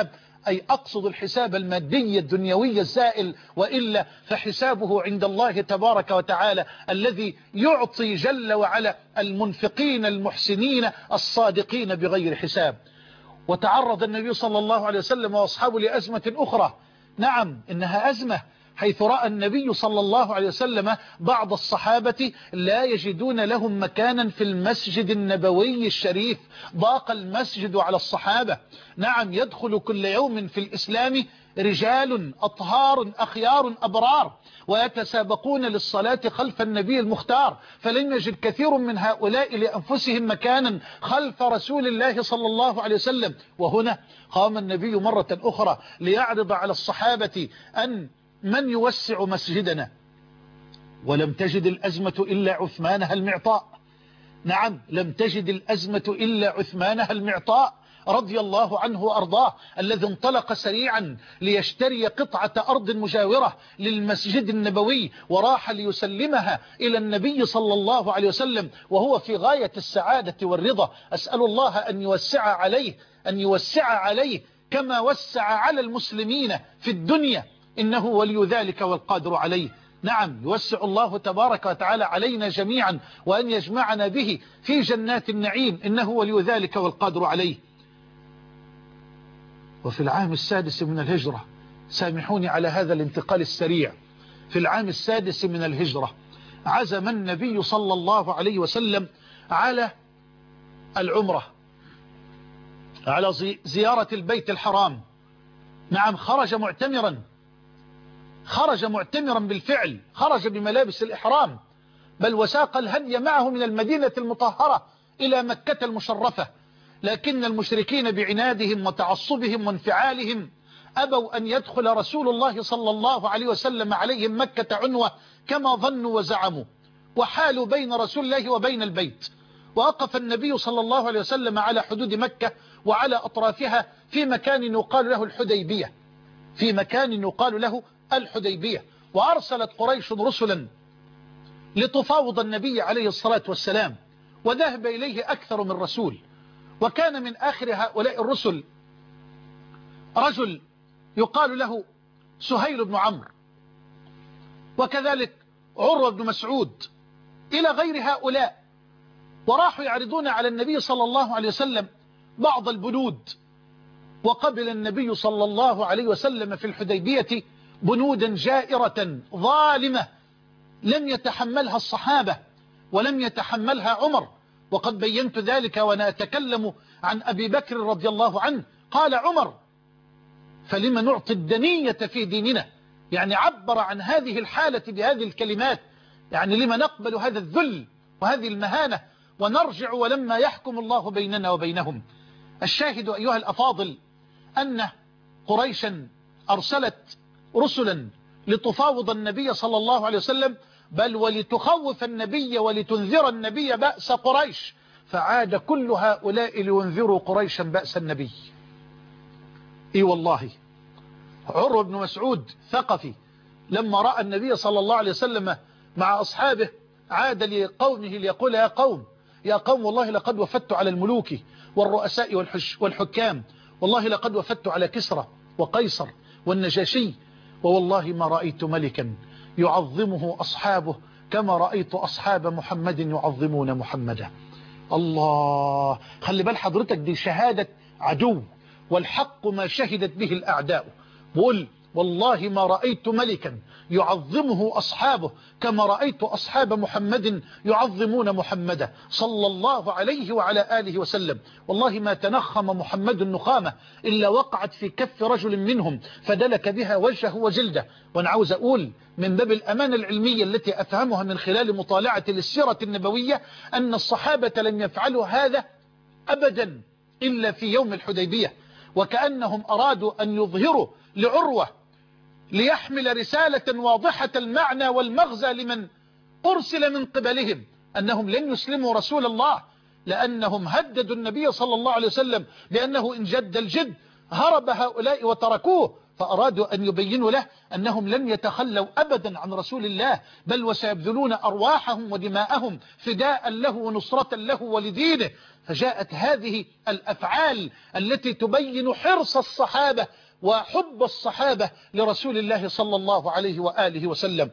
أي أقصد الحساب المادي الدنيوي الزائل، وإلا فحسابه عند الله تبارك وتعالى الذي يعطي جل وعلا المنفقين المحسنين الصادقين بغير حساب. وتعرض النبي صلى الله عليه وسلم وأصحابه لأزمة أخرى، نعم إنها أزمة، حيث رأى النبي صلى الله عليه وسلم بعض الصحابة لا يجدون لهم مكانا في المسجد النبوي الشريف، ضاق المسجد على الصحابة. نعم يدخل كل يوم في الإسلام رجال أطهار أخيار أبرار ويتسابقون للصلاة خلف النبي المختار، فلم يجد كثير من هؤلاء لأنفسهم مكانا خلف رسول الله صلى الله عليه وسلم. وهنا قام النبي مرة أخرى ليعرض على الصحابة أن من يوسع مسجدنا، ولم تجد الأزمة إلا عثمانها المعطاء. نعم لم تجد الأزمة إلا عثمانها المعطاء رضي الله عنه وأرضاه، الذي انطلق سريعا ليشتري قطعة أرض مجاورة للمسجد النبوي وراح ليسلمها إلى النبي صلى الله عليه وسلم وهو في غاية السعادة والرضا. أسأل الله أن يوسع عليه كما وسع على المسلمين في الدنيا، إنه ولي ذلك والقادر عليه. نعم يوسع الله تبارك وتعالى علينا جميعا وأن يجمعنا به في جنات النعيم، إنه ولي ذلك والقادر عليه. وفي العام السادس من الهجرة، سامحوني على هذا الانتقال السريع، في العام السادس من الهجرة عزم النبي صلى الله عليه وسلم على العمرة، على زيارة البيت الحرام. نعم خرج معتمرا بالفعل، خرج بملابس الإحرام، بل وساق الهدي معه من المدينة المطهرة إلى مكة المشرفة. لكن المشركين بعنادهم وتعصبهم وانفعالهم أبوا أن يدخل رسول الله صلى الله عليه وسلم عليهم مكة عنوة كما ظنوا وزعموا، وحالوا بين رسول الله وبين البيت. ووقف النبي صلى الله عليه وسلم على حدود مكة وعلى أطرافها في مكان يقال له الحديبية. وأرسلت قريش رسلا لتفاوض النبي عليه الصلاة والسلام، وذهب إليه أكثر من رسول. وكان من آخر هؤلاء الرسل رجل يقال له سهيل بن عمرو، وكذلك عروة بن مسعود، إلى غير هؤلاء. وراحوا يعرضون على النبي صلى الله عليه وسلم بعض البنود، وقبل النبي صلى الله عليه وسلم في الحديبية بنودا جائرة ظالمة لم يتحملها الصحابة ولم يتحملها عمر. وقد بينت ذلك وأنا أتكلم عن أبي بكر رضي الله عنه. قال عمر: فلما نعطي الدنية في ديننا؟ يعني عبر عن هذه الحالة بهذه الكلمات، يعني لما نقبل هذا الذل وهذه المهانة ونرجع ولما يحكم الله بيننا وبينهم. الشاهد أيها الأفاضل أن قريشا أرسلت رسلا لتفاوض النبي صلى الله عليه وسلم، بل ولتخوف النبي ولتنذر النبي بأس قريش، فعاد كل هؤلاء لينذروا قريشا بأس النبي. اي والله عروة بن مسعود ثقفي لما رأى النبي صلى الله عليه وسلم مع أصحابه عاد لقومه ليقول: يا قوم والله لقد وفدت على الملوك والرؤساء والحكام، والله لقد وفدت على كسرى وقيصر والنجاشي، ووالله ما رأيت ملكا يعظمه أصحابه كما رأيت أصحاب محمد يعظمون محمدا. الله، خلي بال حضرتك، دي شهادة عدو، والحق ما شهدت به الأعداء. بقول والله ما رأيت ملكا يعظمه أصحابه كما رأيت أصحاب محمد يعظمون محمدا صلى الله عليه وعلى آله وسلم. والله ما تنخم محمد النخامة إلا وقعت في كف رجل منهم فدلك بها وجهه وجلده. وأنا عاوز أقول من باب الأمانة العلمية التي أفهمها من خلال مطالعة للسيرة النبوية أن الصحابة لم يفعلوا هذا أبدا إلا في يوم الحديبية، وكأنهم أرادوا أن يظهروا لعروة ليحمل رسالة واضحة المعنى والمغزى لمن أرسل من قبلهم أنهم لن يسلموا رسول الله، لأنهم هددوا النبي صلى الله عليه وسلم بأنه إن جد الجد هرب هؤلاء وتركوه، فأرادوا أن يبينوا له أنهم لن يتخلوا أبدا عن رسول الله، بل وسيبذلون أرواحهم ودماءهم فداء له ونصرة له ولدينه. فجاءت هذه الأفعال التي تبين حرص الصحابة وحب الصحابة لرسول الله صلى الله عليه وآله وسلم.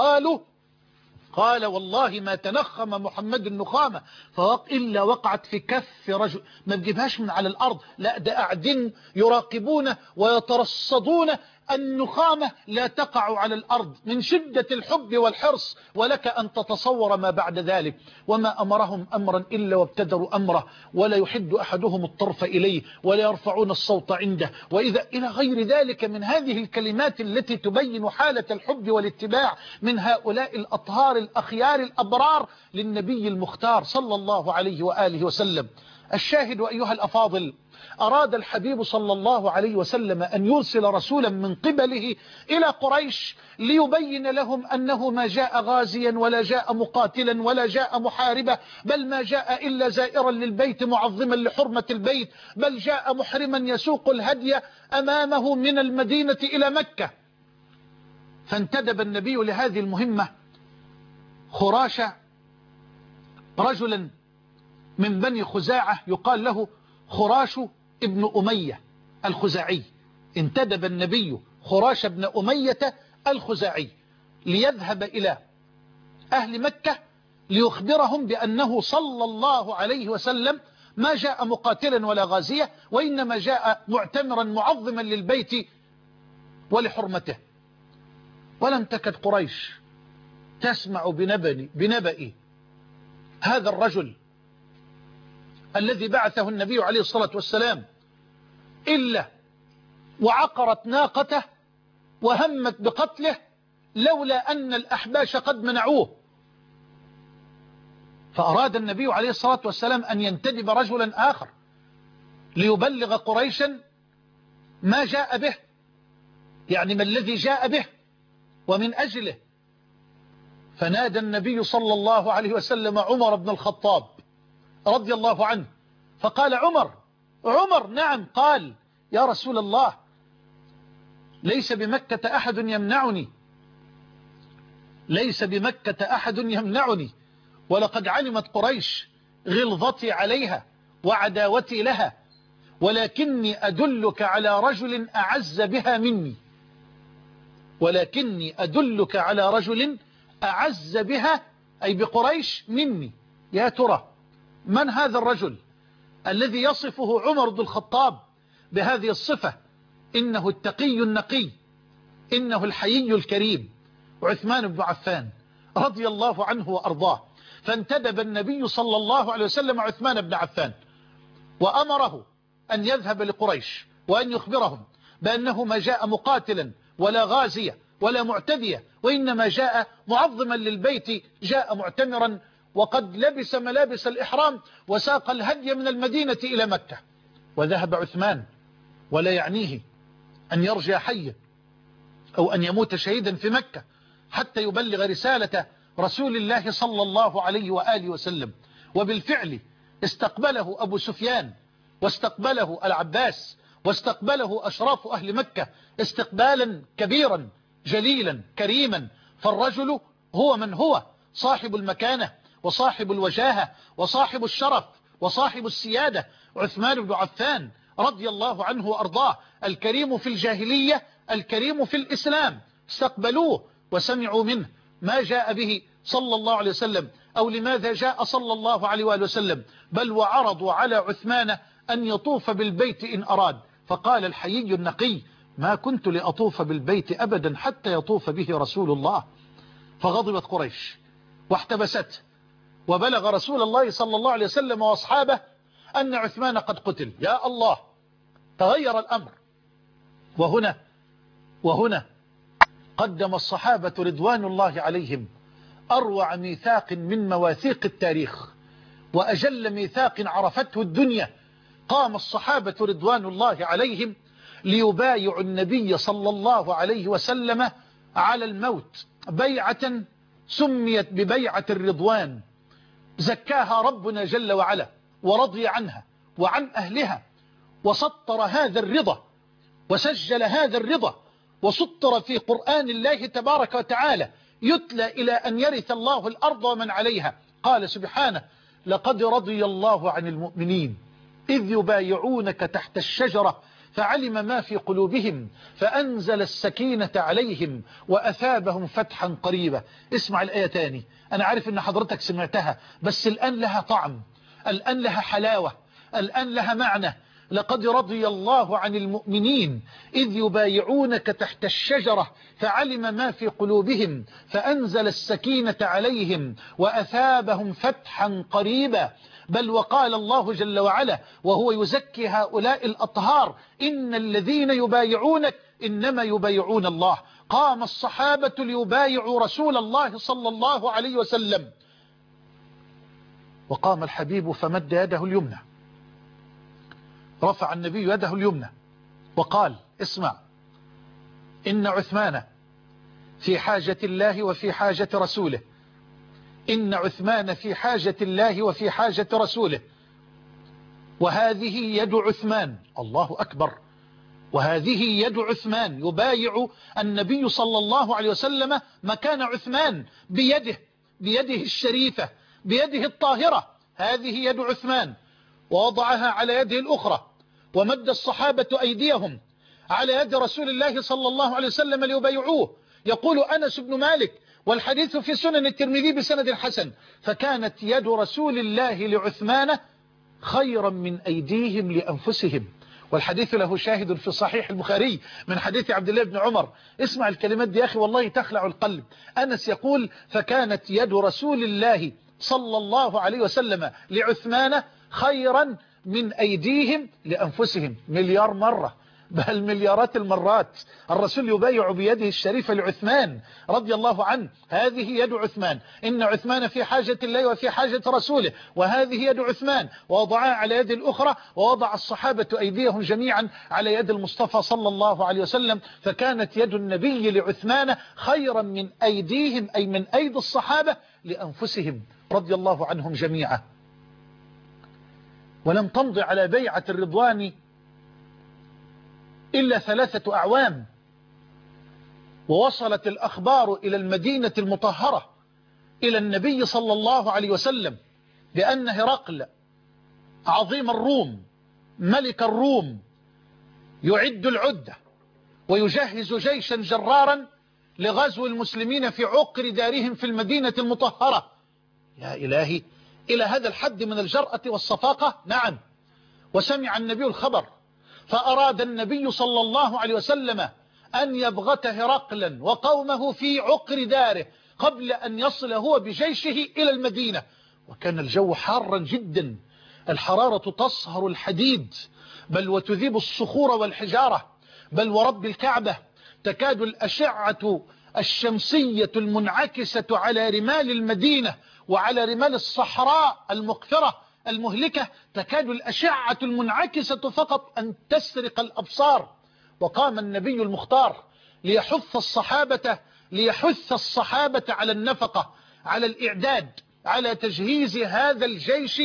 قال والله ما تنخم محمد النخامة إلا وقعت في كف رجل. ما بجيبهاش من على الأرض، لا ده قاعدين يراقبون ويترصدون النخامة لا تقع على الأرض من شدة الحب والحرص، ولك أن تتصور ما بعد ذلك. وما أمرهم أمرا إلا وابتدروا أمره، ولا يحد أحدهم الطرف إليه، ولا يرفعون الصوت عنده، وإذا إلى غير ذلك من هذه الكلمات التي تبين حالة الحب والاتباع من هؤلاء الأطهار الأخيار الأبرار للنبي المختار صلى الله عليه وآله وسلم. الشاهد أيها الأفاضل، أراد الحبيب صلى الله عليه وسلم أن يرسل رسولا من قبله إلى قريش ليبين لهم أنه ما جاء غازيا ولا جاء مقاتلا ولا جاء محاربا، بل ما جاء إلا زائرا للبيت معظما لحرمة البيت، بل جاء محرما يسوق الهدي أمامه من المدينة إلى مكة. فانتدب النبي لهذه المهمة خراش رجلا من بني خزاعة يقال له خراش ابن أمية الخزاعي. انتدب النبي خراش ابن أمية الخزاعي ليذهب إلى أهل مكة ليخبرهم بأنه صلى الله عليه وسلم ما جاء مقاتلا ولا غازية، وإنما جاء معتمرا معظما للبيت ولحرمته. ولم تكد قريش تسمع بنبأ هذا الرجل الذي بعثه النبي عليه الصلاة والسلام إلا وعقرت ناقته وهمت بقتله لولا أن الأحباش قد منعوه. فأراد النبي عليه الصلاة والسلام أن ينتدب رجلا آخر ليبلغ قريشا ما جاء به، يعني ما الذي جاء به ومن أجله. فنادى النبي صلى الله عليه وسلم عمر بن الخطاب رضي الله عنه فقال عمر نعم. قال يا رسول الله ليس بمكة أحد يمنعني، ولقد علمت قريش غلظتي عليها وعداوتي لها، ولكني أدلك على رجل أعز بها مني، أي بقريش مني. يا ترى من هذا الرجل الذي يصفه عمر بن الخطاب بهذه الصفة؟ إنه التقي النقي، إنه الحيي الكريم، عثمان بن عفان رضي الله عنه وأرضاه. فانتدب النبي صلى الله عليه وسلم عثمان بن عفان وأمره أن يذهب لقريش وأن يخبرهم بأنه ما جاء مقاتلا ولا غازية ولا معتدية، وإنما جاء معظما للبيت، جاء معتمرا وقد لبس ملابس الإحرام وساق الهدي من المدينة إلى مكة. وذهب عثمان ولا يعنيه أن يرجع حيا أو أن يموت شهيدا في مكة حتى يبلغ رسالة رسول الله صلى الله عليه وآله وسلم. وبالفعل استقبله أبو سفيان واستقبله العباس واستقبله أشراف أهل مكة استقبالا كبيرا جليلا كريما. فالرجل هو من هو، صاحب المكانة وصاحب الوجاهة وصاحب الشرف وصاحب السيادة، عثمان بن عفان رضي الله عنه وأرضاه، الكريم في الجاهلية الكريم في الإسلام. استقبلوه وسمعوا منه ما جاء به صلى الله عليه وسلم أو لماذا جاء صلى الله عليه وآله وسلم، بل وعرضوا على عثمان أن يطوف بالبيت إن أراد. فقال الحيي النقي ما كنت لأطوف بالبيت أبدا حتى يطوف به رسول الله. فغضبت قريش واحتبست، وبلغ رسول الله صلى الله عليه وسلم وأصحابه أن عثمان قد قتل. يا الله، تغير الأمر. وهنا قدم الصحابة رضوان الله عليهم أروع ميثاق من مواثيق التاريخ وأجل ميثاق عرفته الدنيا. قام الصحابة رضوان الله عليهم ليبايعوا النبي صلى الله عليه وسلم على الموت، بيعة سميت ببيعة الرضوان، زكاها ربنا جل وعلا ورضي عنها وعن أهلها، وسطر هذا الرضا وسجل هذا الرضا وسطر في قرآن الله تبارك وتعالى يتلى إلى أن يرث الله الأرض ومن عليها. قال سبحانه لقد رضي الله عن المؤمنين إذ يبايعونك تحت الشجرة فعلم ما في قلوبهم فأنزل السكينة عليهم وأثابهم فتحا قريبا. اسمع الآية تاني، أنا عارف أن حضرتك سمعتها بس الآن لها طعم، الآن لها حلاوة، الآن لها معنى. لقد رضي الله عن المؤمنين إذ يبايعونك تحت الشجرة فعلم ما في قلوبهم فأنزل السكينة عليهم وأثابهم فتحا قريبا. بل وقال الله جل وعلا وهو يزكي هؤلاء الأطهار إن الذين يبايعونك إنما يبايعون الله. قام الصحابة ليبايعوا رسول الله صلى الله عليه وسلم، وقام الحبيب فمد يده اليمنى، رفع النبي يده اليمنى وقال اسمع، إن عثمان في حاجة الله وفي حاجة رسوله، إن عثمان في حاجة الله وفي حاجة رسوله، وهذه يد عثمان. الله أكبر. وهذه يد عثمان، يبايع النبي صلى الله عليه وسلم مكان عثمان بيده الشريفة، بيده الطاهرة. هذه يد عثمان، ووضعها على يده الأخرى، ومد الصحابة أيديهم على يد رسول الله صلى الله عليه وسلم ليبايعوه. يقول أنس بن مالك والحديث في سنن الترمذي بسند حسن: فكانت يد رسول الله لعثمان خيرا من أيديهم لأنفسهم. والحديث له شاهد في صحيح البخاري من حديث عبد الله بن عمر. اسمع الكلمات دي يا أخي والله تخلع القلب. أنس يقول: فكانت يد رسول الله صلى الله عليه وسلم لعثمان خيرا من أيديهم لأنفسهم. مليار مرة، بل مليارات المرات الرسول يبايع بيده الشريفة لعثمان رضي الله عنه. هذه يد عثمان، إن عثمان في حاجة الله وفي حاجة رسوله، وهذه يد عثمان، ووضعها على يد الأخرى، ووضع الصحابة أيديهم جميعا على يد المصطفى صلى الله عليه وسلم. فكانت يد النبي لعثمان خيرا من أيديهم، أي من أيدي الصحابة لأنفسهم رضي الله عنهم جميعا. ولم تمضي على بيعة الرضوان إلا 3 أعوام، ووصلت الأخبار إلى المدينة المطهرة إلى النبي صلى الله عليه وسلم بأن هرقل عظيم الروم ملك الروم يعد العدة ويجهز جيشا جرارا لغزو المسلمين في عقر دارهم في المدينة المطهرة. يا إلهي، إلى هذا الحد من الجرأة والصفاقة؟ نعم. وسمع النبي الخبر، فأراد النبي صلى الله عليه وسلم أن يبغت هرقلا وقومه في عقر داره قبل أن يصل هو بجيشه إلى المدينة. وكان الجو حارا جدا، الحرارة تصهر الحديد، بل وتذيب الصخور والحجارة، بل ورب الكعبة تكاد الأشعة الشمسية المنعكسة على رمال المدينة وعلى رمال الصحراء المقفرة المهلكة، تكاد الأشعة المنعكسة فقط أن تسرق الأبصار. وقام النبي المختار ليحث الصحابة على النفقة، على الإعداد، على تجهيز هذا الجيش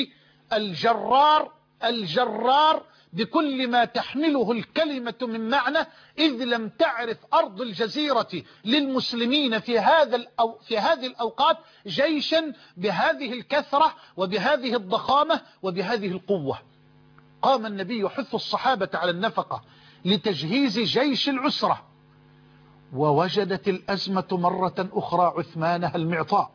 الجرار بكل ما تحمله الكلمة من معنى، إذ لم تعرف أرض الجزيرة للمسلمين في هذه الأوقات جيشا بهذه الكثرة وبهذه الضخامة وبهذه القوة. قام النبي يحث الصحابة على النفقة لتجهيز جيش العسرة، ووجدت الأزمة مرة أخرى عثمانها المعطاء،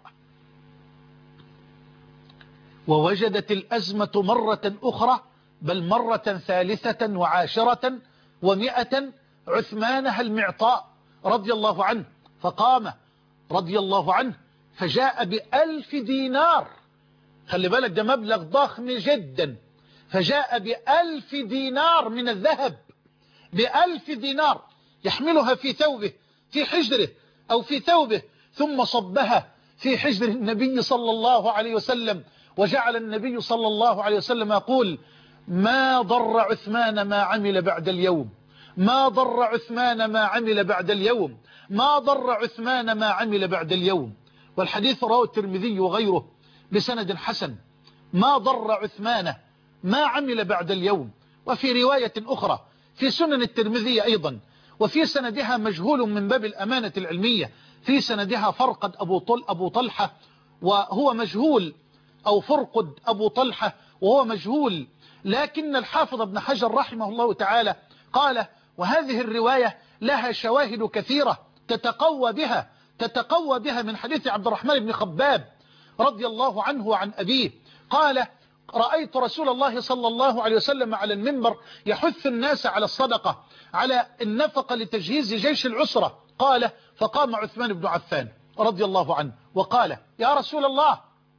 ووجدت الأزمة مرة أخرى، بل مرة 3 وعاشرة و100 عثمانها المعطاء رضي الله عنه. فقام رضي الله عنه فجاء ب1000 دينار. خلي بالك ده مبلغ ضخم جدا. فجاء ب1000 دينار من الذهب، ب1000 دينار يحملها في ثوبه، في حجره أو في ثوبه، ثم صبها في حجر النبي صلى الله عليه وسلم. وجعل النبي صلى الله عليه وسلم يقول: ما ضر عثمان ما عمل بعد اليوم، ما ضر عثمان ما عمل بعد اليوم، ما ضر عثمان ما عمل بعد اليوم. والحديث رواه الترمذي وغيره بسند حسن: ما ضر عثمان ما عمل بعد اليوم. وفي رواية أخرى في سنن الترمذي أيضا، وفي سندها مجهول من باب الأمانة العلمية، في سندها فرقد أبو طلحة وهو مجهول، أو فرقد أبو طلحة وهو مجهول. لكن الحافظ ابن حجر رحمه الله تعالى قال: وهذه الرواية لها شواهد كثيرة تتقوى بها من حديث عبد الرحمن بن خباب رضي الله عنه وعن أبيه. قال: رأيت رسول الله صلى الله عليه وسلم على المنبر يحث الناس على الصدقة، على النفقة لتجهيز جيش العسرة. قال: فقام عثمان بن عفان رضي الله عنه وقال: يا رسول الله،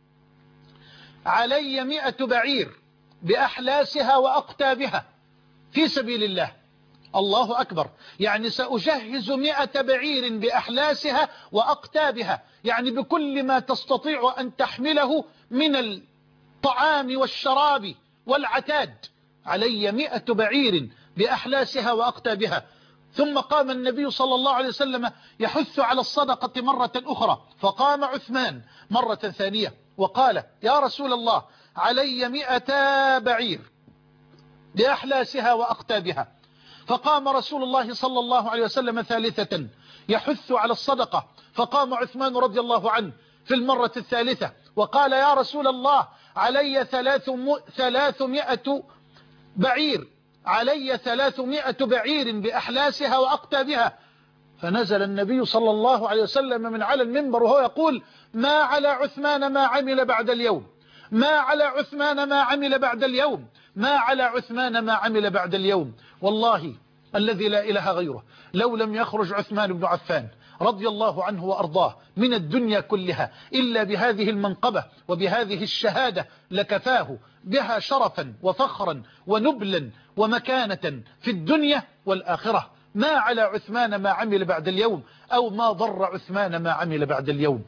علي 100 بعير بأحلاسها وأقتابها في سبيل الله. الله أكبر، يعني سأجهز 100 بعير بأحلاسها وأقتابها، يعني بكل ما تستطيع أن تحمله من الطعام والشراب والعتاد. علي 100 بعير بأحلاسها وأقتابها. ثم قام النبي صلى الله عليه وسلم يحث على الصدقة مرة أخرى، فقام عثمان مرة ثانية وقال: يا رسول الله، علي 100 بعير بأحلاسها وأقتابها. فقام رسول الله صلى الله عليه وسلم ثالثة يحث على الصدقة، فقام عثمان رضي الله عنه في المرة الثالثة وقال: يا رسول الله، علي 300 بعير، علي 300 بعير بأحلاسها وأقتابها. فنزل النبي صلى الله عليه وسلم من على المنبر وهو يقول: ما على عثمان ما عمل بعد اليوم، ما على عثمان ما عمل بعد اليوم، ما على عثمان ما عمل بعد اليوم. والله الذي لا إله غيره، لو لم يخرج عثمان بن عفان رضي الله عنه وأرضاه من الدنيا كلها إلا بهذه المنقبة وبهذه الشهادة لكفاه بها شرفا وفخرا ونبلا ومكانة في الدنيا والآخرة. ما على عثمان ما عمل بعد اليوم، أو ما ضر عثمان ما عمل بعد اليوم.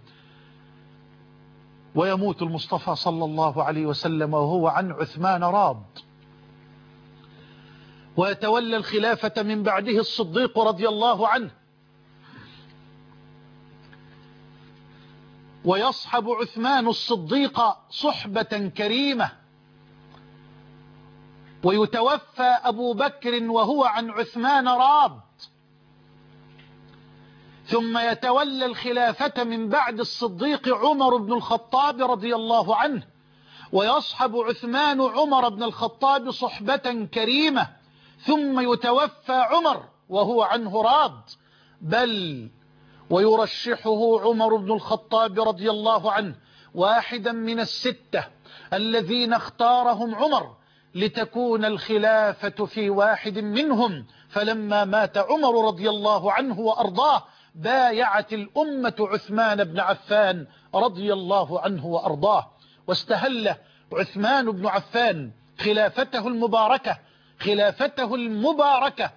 ويموت المصطفى صلى الله عليه وسلم وهو عن عثمان راض، ويتولى الخلافة من بعده الصديق رضي الله عنه، ويصحب عثمان الصديق صحبة كريمة، ويتوفى أبو بكر وهو عن عثمان راض، ثم يتولى الخلافة من بعد الصديق عمر بن الخطاب رضي الله عنه، ويصحب عثمان عمر بن الخطاب صحبة كريمة، ثم يتوفى عمر وهو عنه راض، بل ويرشحه عمر بن الخطاب رضي الله عنه واحدا من الستة الذين اختارهم عمر لتكون الخلافة في واحد منهم. فلما مات عمر رضي الله عنه وأرضاه بايعت الأمة عثمان بن عفان رضي الله عنه وأرضاه، واستهل عثمان بن عفان خلافته المباركة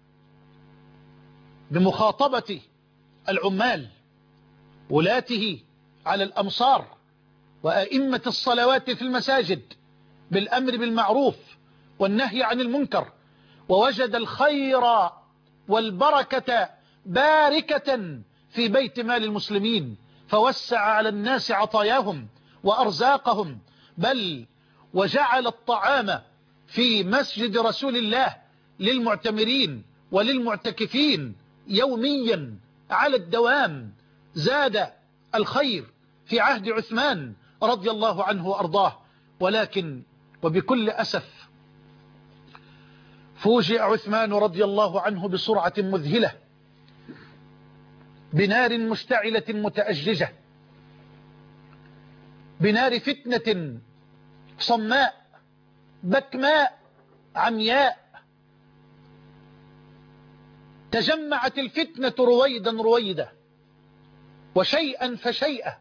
بمخاطبة العمال ولاته على الأمصار وأئمة الصلوات في المساجد بالأمر بالمعروف والنهي عن المنكر، ووجد الخير والبركة باركة في بيت مال المسلمين، فوسع على الناس عطاياهم وأرزاقهم، بل وجعل الطعام في مسجد رسول الله للمعتمرين وللمعتكفين يوميا على الدوام. زاد الخير في عهد عثمان رضي الله عنه وأرضاه. ولكن وبكل أسف فوجئ عثمان رضي الله عنه بسرعة مذهلة بنار مشتعلة متأججة، بنار فتنة صماء بكماء عمياء. تجمعت الفتنة رويدا رويدا وشيئا فشيئا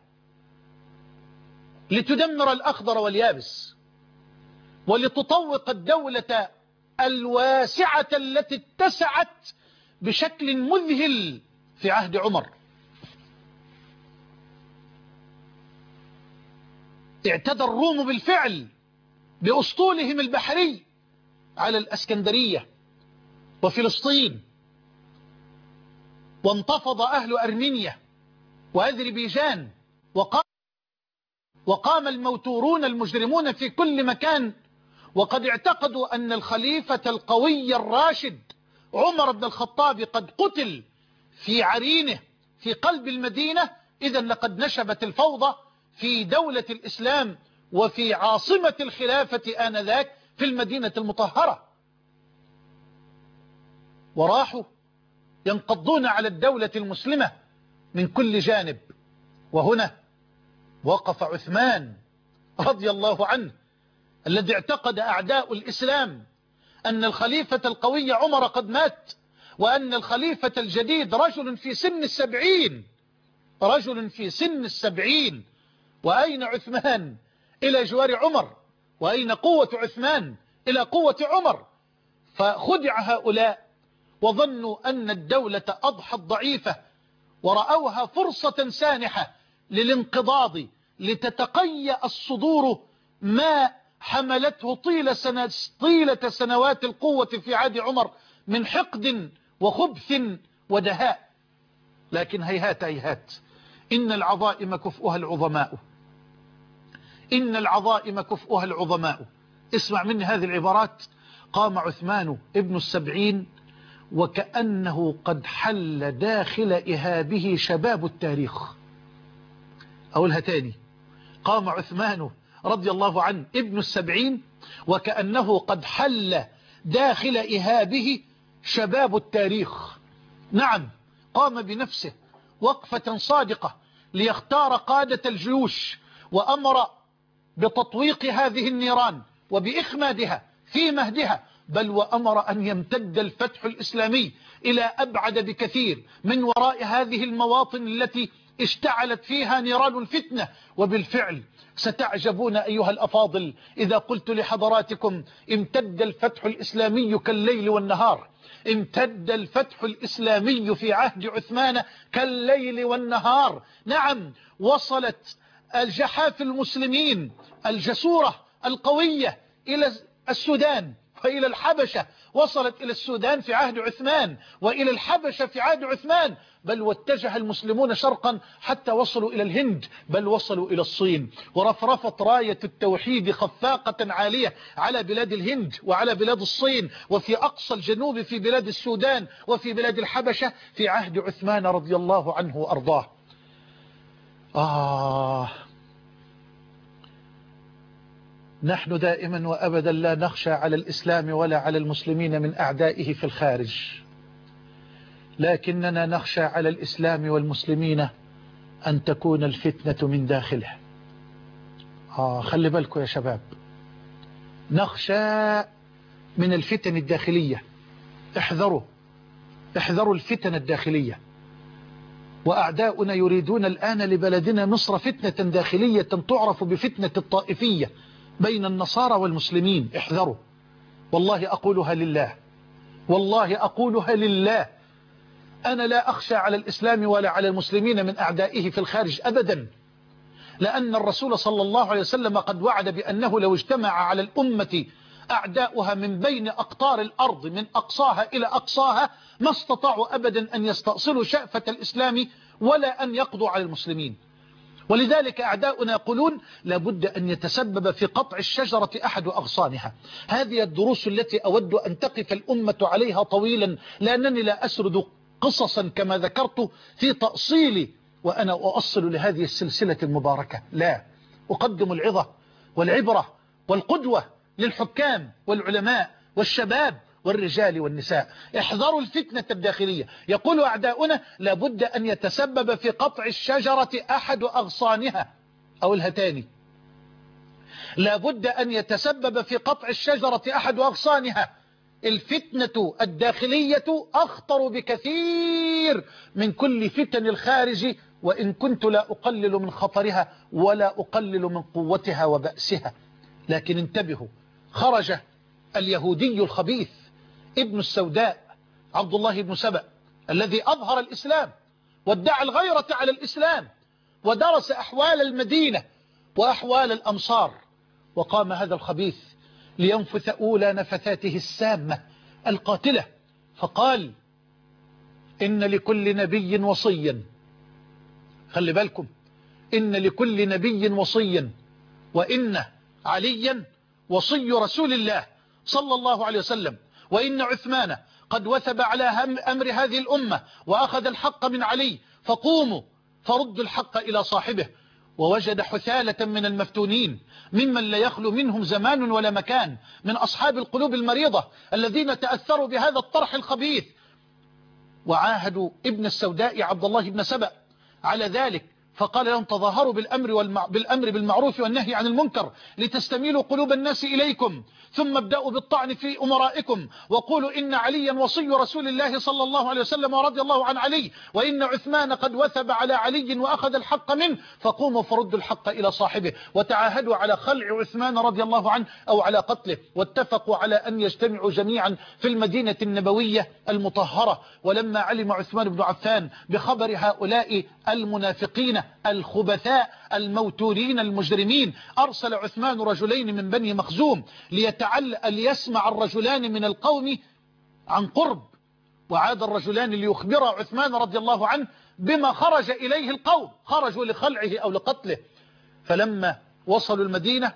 لتدمر الأخضر واليابس، ولتطوق الدولة الواسعة التي اتسعت بشكل مذهل في عهد عمر. اعتدى الروم بالفعل بأسطولهم البحري على الأسكندرية وفلسطين، وانتفض أهل أرمينيا وأذربيجان، وقام الموتورون المجرمون في كل مكان، وقد اعتقدوا أن الخليفة القوي الراشد عمر بن الخطاب قد قتل في عرينه في قلب المدينة. إذن لقد نشبت الفوضى في دولة الإسلام وفي عاصمة الخلافة آنذاك في المدينة المطهرة. وراحوا ينقضون على الدولة المسلمة من كل جانب. وهنا وقف عثمان رضي الله عنه الذي اعتقد أعداء الإسلام أن الخليفة القوي عمر قد مات، وأن الخليفة الجديد رجل في سن 70، رجل في سن 70. وأين عثمان إلى جوار عمر؟ وأين قوة عثمان إلى قوة عمر؟ فخدع هؤلاء وظنوا أن الدولة أضحت ضعيفة، ورأوها فرصة سانحة للانقضاض، لتتقيأ الصدور ما حملته طيلة سنوات القوة في عهد عمر من حقد وخبث ودهاء. لكن هيهات هيهات، إن العظائم كفؤها العظماء، إن العظائم كفؤها العظماء. اسمع مني هذه العبارات. قام عثمان ابن 70 وكأنه قد حل داخل إهابه شباب التاريخ. أقولها تاني. قام عثمان رضي الله عنه ابن 70 وكأنه قد حل داخل إهابه شباب التاريخ. نعم، قام بنفسه وقفة صادقة ليختار قادة الجيوش، وأمر بتطويق هذه النيران وبإخمادها في مهدها، بل وأمر أن يمتد الفتح الإسلامي إلى أبعد بكثير من وراء هذه المواطن التي اشتعلت فيها نيران الفتنة. وبالفعل ستعجبون أيها الأفاضل إذا قلت لحضراتكم امتد الفتح الإسلامي كالليل والنهار. امتد الفتح الإسلامي في عهد عثمان كالليل والنهار. نعم، وصلت الجحافل المسلمين الجسورة القوية إلى السودان وإلى الحبشة، وصلت إلى السودان في عهد عثمان وإلى الحبشة في عهد عثمان، بل واتجه المسلمون شرقا حتى وصلوا إلى الهند، بل وصلوا إلى الصين. ورفرفت راية التوحيد خفاقة عالية على بلاد الهند وعلى بلاد الصين، وفي أقصى الجنوب في بلاد السودان وفي بلاد الحبشة في عهد عثمان رضي الله عنه وأرضاه. نحن دائما وأبدا لا نخشى على الإسلام ولا على المسلمين من أعدائه في الخارج، لكننا نخشى على الإسلام والمسلمين أن تكون الفتنة من داخله. خلي بالكم يا شباب، نخشى من الفتن الداخلية. احذروا الفتن الداخلية. وأعداؤنا يريدون الآن لبلدنا مصر فتنة داخلية تعرف بفتنة الطائفية بين النصارى والمسلمين. احذروا، والله أقولها لله، والله أقولها لله. أنا لا أخشى على الإسلام ولا على المسلمين من أعدائه في الخارج أبدا، لأن الرسول صلى الله عليه وسلم قد وعد بأنه لو اجتمع على الأمة أعداؤها من بين أقطار الأرض من أقصاها إلى أقصاها ما استطاعوا أبدا أن يستأصلوا شأفة الإسلام ولا أن يقضوا على المسلمين. ولذلك أعداؤنا يقولون لابد أن يتسبب في قطع الشجرة أحد أغصانها. هذه الدروس التي أود أن تقف الأمة عليها طويلا، لأنني لا أسرد قصصا كما ذكرت في تأصيلي وأنا أؤصل لهذه السلسلة المباركة، لا، أقدم العظة والعبرة والقدوة للحكام والعلماء والشباب والرجال والنساء. احذروا الفتنة الداخلية. يقول أعداؤنا لابد أن يتسبب في قطع الشجرة أحد أغصانها. أقولها تاني، لابد أن يتسبب في قطع الشجرة أحد أغصانها. الفتنة الداخلية أخطر بكثير من كل فتن الخارج، وإن كنت لا أقلل من خطرها ولا أقلل من قوتها وبأسها. لكن انتبهوا، خرج اليهودي الخبيث ابن السوداء عبد الله بن سبأ الذي أظهر الإسلام وادعى الغيرة على الإسلام ودرس أحوال المدينة وأحوال الأمصار، وقام هذا الخبيث لينفث أولى نفثاته السامة القاتلة، فقال إن لكل نبي وصيا. خلي بالكم، إن لكل نبي وصيا، وإن عليا وصي رسول الله صلى الله عليه وسلم، وإن عثمان قد وثب على أمر هذه الأمة وأخذ الحق من علي، فقوموا فردوا الحق إلى صاحبه. ووجد حثالة من المفتونين ممن لا يخلو منهم زمان ولا مكان، من أصحاب القلوب المريضة الذين تأثروا بهذا الطرح الخبيث، وعاهدوا ابن السوداء عبد الله بن سبأ على ذلك، فقال لهم تظاهروا بالأمر بالمعروف والنهي عن المنكر لتستميلوا قلوب الناس إليكم، ثم ابدأوا بالطعن في أمرائكم وقولوا إن عليا وصي رسول الله صلى الله عليه وسلم ورضي الله عن علي، وإن عثمان قد وثب على علي وأخذ الحق منه، فقوموا فردوا الحق إلى صاحبه. وتعاهدوا على خلع عثمان رضي الله عنه أو على قتله، واتفقوا على أن يجتمعوا جميعا في المدينة النبوية المطهرة. ولما علم عثمان بن عفان بخبر هؤلاء المنافقين الخبثاء الموتورين المجرمين، أرسل عثمان رجلين من بني مخزوم ليسمع الرجلان من القوم عن قرب، وعاد الرجلان ليخبر عثمان رضي الله عنه بما خرج إليه القوم، خرجوا لخلعه أو لقتله. فلما وصلوا المدينة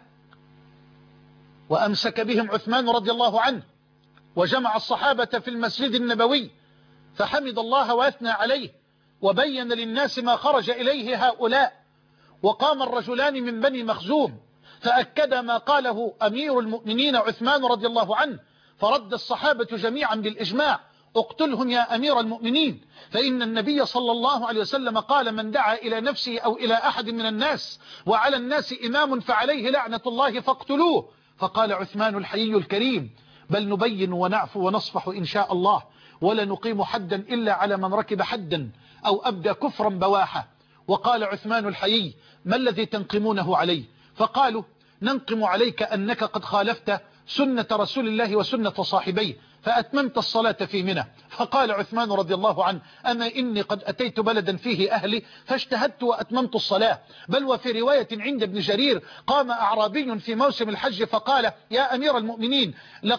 وأمسك بهم عثمان رضي الله عنه وجمع الصحابة في المسجد النبوي، فحمد الله وأثنى عليه وبين للناس ما خرج إليه هؤلاء، وقام الرجلان من بني مخزوم فأكد ما قاله أمير المؤمنين عثمان رضي الله عنه، فرد الصحابة جميعا بالإجماع: اقتلهم يا أمير المؤمنين، فإن النبي صلى الله عليه وسلم قال: من دعا إلى نفسه أو إلى أحد من الناس وعلى الناس إمام فعليه لعنة الله فاقتلوه. فقال عثمان الحيي الكريم: بل نبين ونعفو ونصفح إن شاء الله، ولا نقيم حدا إلا على من ركب حدا أو أبدى كفرا بواحا. وقال عثمان الحيي: ما الذي تنقمونه عليه؟ فقالوا: ننقم عليك أنك قد خالفت سنة رسول الله وسنة صاحبيه فأتممت الصلاة في منى. فقال عثمان رضي الله عنه: أما إني قد أتيت بلدا فيه أهلي فاجتهدت وأتممت الصلاة. بل وفي رواية عند ابن جرير: قام أعرابي في موسم الحج فقال: يا أمير المؤمنين،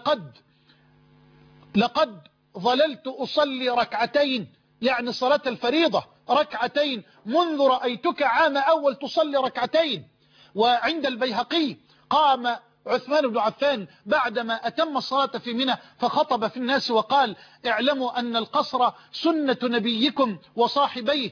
لقد ظللت أصلي ركعتين، يعني صلاة الفريضة ركعتين، منذ رأيتك عام أول تصلي ركعتين. وعند البيهقي: قام عثمان بن عفان بعدما أتم الصلاة في منى فخطب في الناس وقال: اعلموا أن القصر سنة نبيكم وصاحبيه،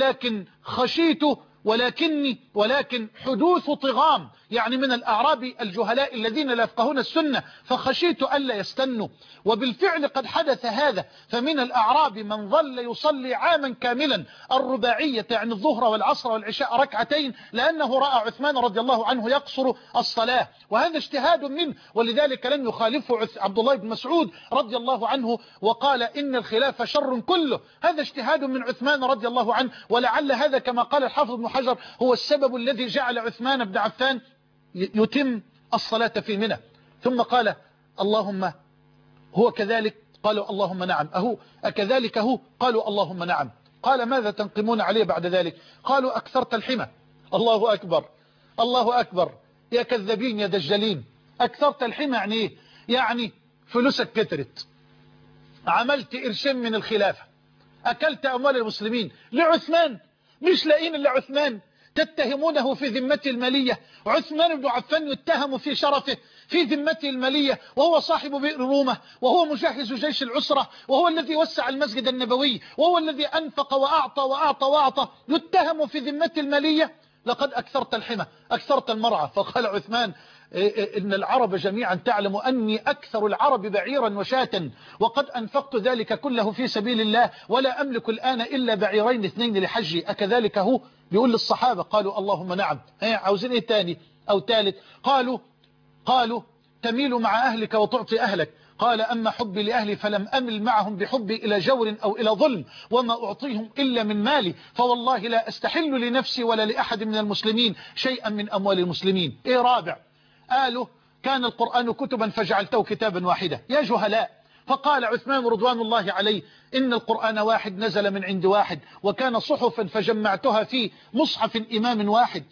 ولكن حدوث طغام، يعني من الأعراب الجهلاء الذين لا يفقهون السنة، فخشيت ألا يستنوا. وبالفعل قد حدث هذا، فمن الأعراب من ظل يصلي عاما كاملا الرباعية، يعني الظهر والعصر والعشاء ركعتين، لأنه رأى عثمان رضي الله عنه يقصر الصلاة، وهذا اجتهاد منه، ولذلك لم يخالفه عبد الله بن مسعود رضي الله عنه وقال: إن الخلاف شر كله. هذا اجتهاد من عثمان رضي الله عنه، ولعل هذا كما قال الحافظ بن حجر هو السبب الذي جعل عثمان بن عفان يتم الصلاة في منى. ثم قال: اللهم هو كذلك؟ قالوا: اللهم نعم. أكذلك هو؟ قالوا: اللهم نعم. قال: ماذا تنقمون عليه بعد ذلك؟ قالوا: أكثرت الحمى. الله أكبر، الله أكبر، يا كذابين يا دجالين. أكثرت الحمى يعني إيه؟ يعني فلوسك كترت، عملت قرشين من الخلافة، أكلت أموال المسلمين لعثمان، مش لاقين إلا عثمان تتهمونه في ذمته المالية. عثمان بن عفان يتهم في شرفه في ذمته المالية، وهو صاحب بئر رومة، وهو مجهز جيش العسرة، وهو الذي وسع المسجد النبوي، وهو الذي أنفق وأعطى وأعطى وأعطى، يتهم في ذمته المالية. لقد أكثرت الحمى، أكثرت المرعى. فقال عثمان: إن العرب جميعا تعلم أني أكثر العرب بعيرا وشاة، وقد أنفقت ذلك كله في سبيل الله، ولا أملك الآن إلا بعيرين اثنين لحجي. أكذلك هو؟ بيقول للصحابة. قالوا: اللهم نعم. عاوزين إيه تاني أو ثالث؟ قالوا: تميل مع أهلك وتعطي أهلك. قال: أما حبي لأهلي فلم أمل معهم بحبي إلى جور أو إلى ظلم، وما أعطيهم إلا من مالي، فوالله لا أستحل لنفسي ولا لأحد من المسلمين شيئا من أموال المسلمين. إيه رابع؟ قالوا: كان القرآن كتبا فجعلته كتابا واحدا. يا جهلاء. فقال عثمان رضوان الله عليه: إن القرآن واحد نزل من عند واحد، وكان صحفا فجمعتها في مصحف إمام واحد.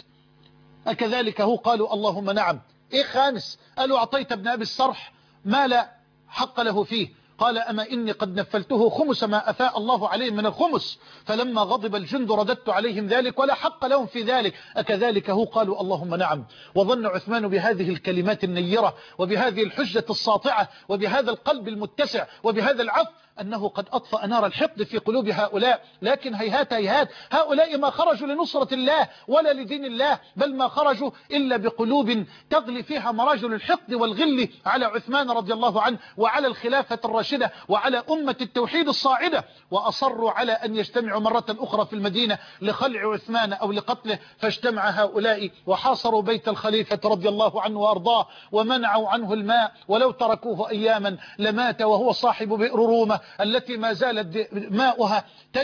أكذلك هو؟ قالوا: اللهم نعم. إيه خامس؟ قالوا: أعطيت ابن أبي الصرح ما لا حق له فيه. قال: أما إني قد نفلته خمس ما أفاء الله عليه من الخمس، فلما غضب الجند رددت عليهم ذلك ولا حق لهم في ذلك. أكذلك هو؟ قالوا: اللهم نعم. وظن عثمان بهذه الكلمات النيرة وبهذه الحجة الساطعة وبهذا القلب المتسع وبهذا العفو أنه قد أطفأ نار الحقد في قلوب هؤلاء، لكن هيهات هيهات، هؤلاء ما خرجوا لنصرة الله ولا لدين الله، بل ما خرجوا إلا بقلوب تغلي فيها مراجل الحقد والغل على عثمان رضي الله عنه وعلى الخلافة الراشدة وعلى أمة التوحيد الصاعدة، وأصروا على أن يجتمعوا مرة أخرى في المدينة لخلع عثمان أو لقتله، فاجتمع هؤلاء وحاصروا بيت الخليفة رضي الله عنه وأرضاه ومنعوا عنه الماء، ولو تركوه أياما لمات وهو صاحب بئر رومة التي ما زالت ماؤها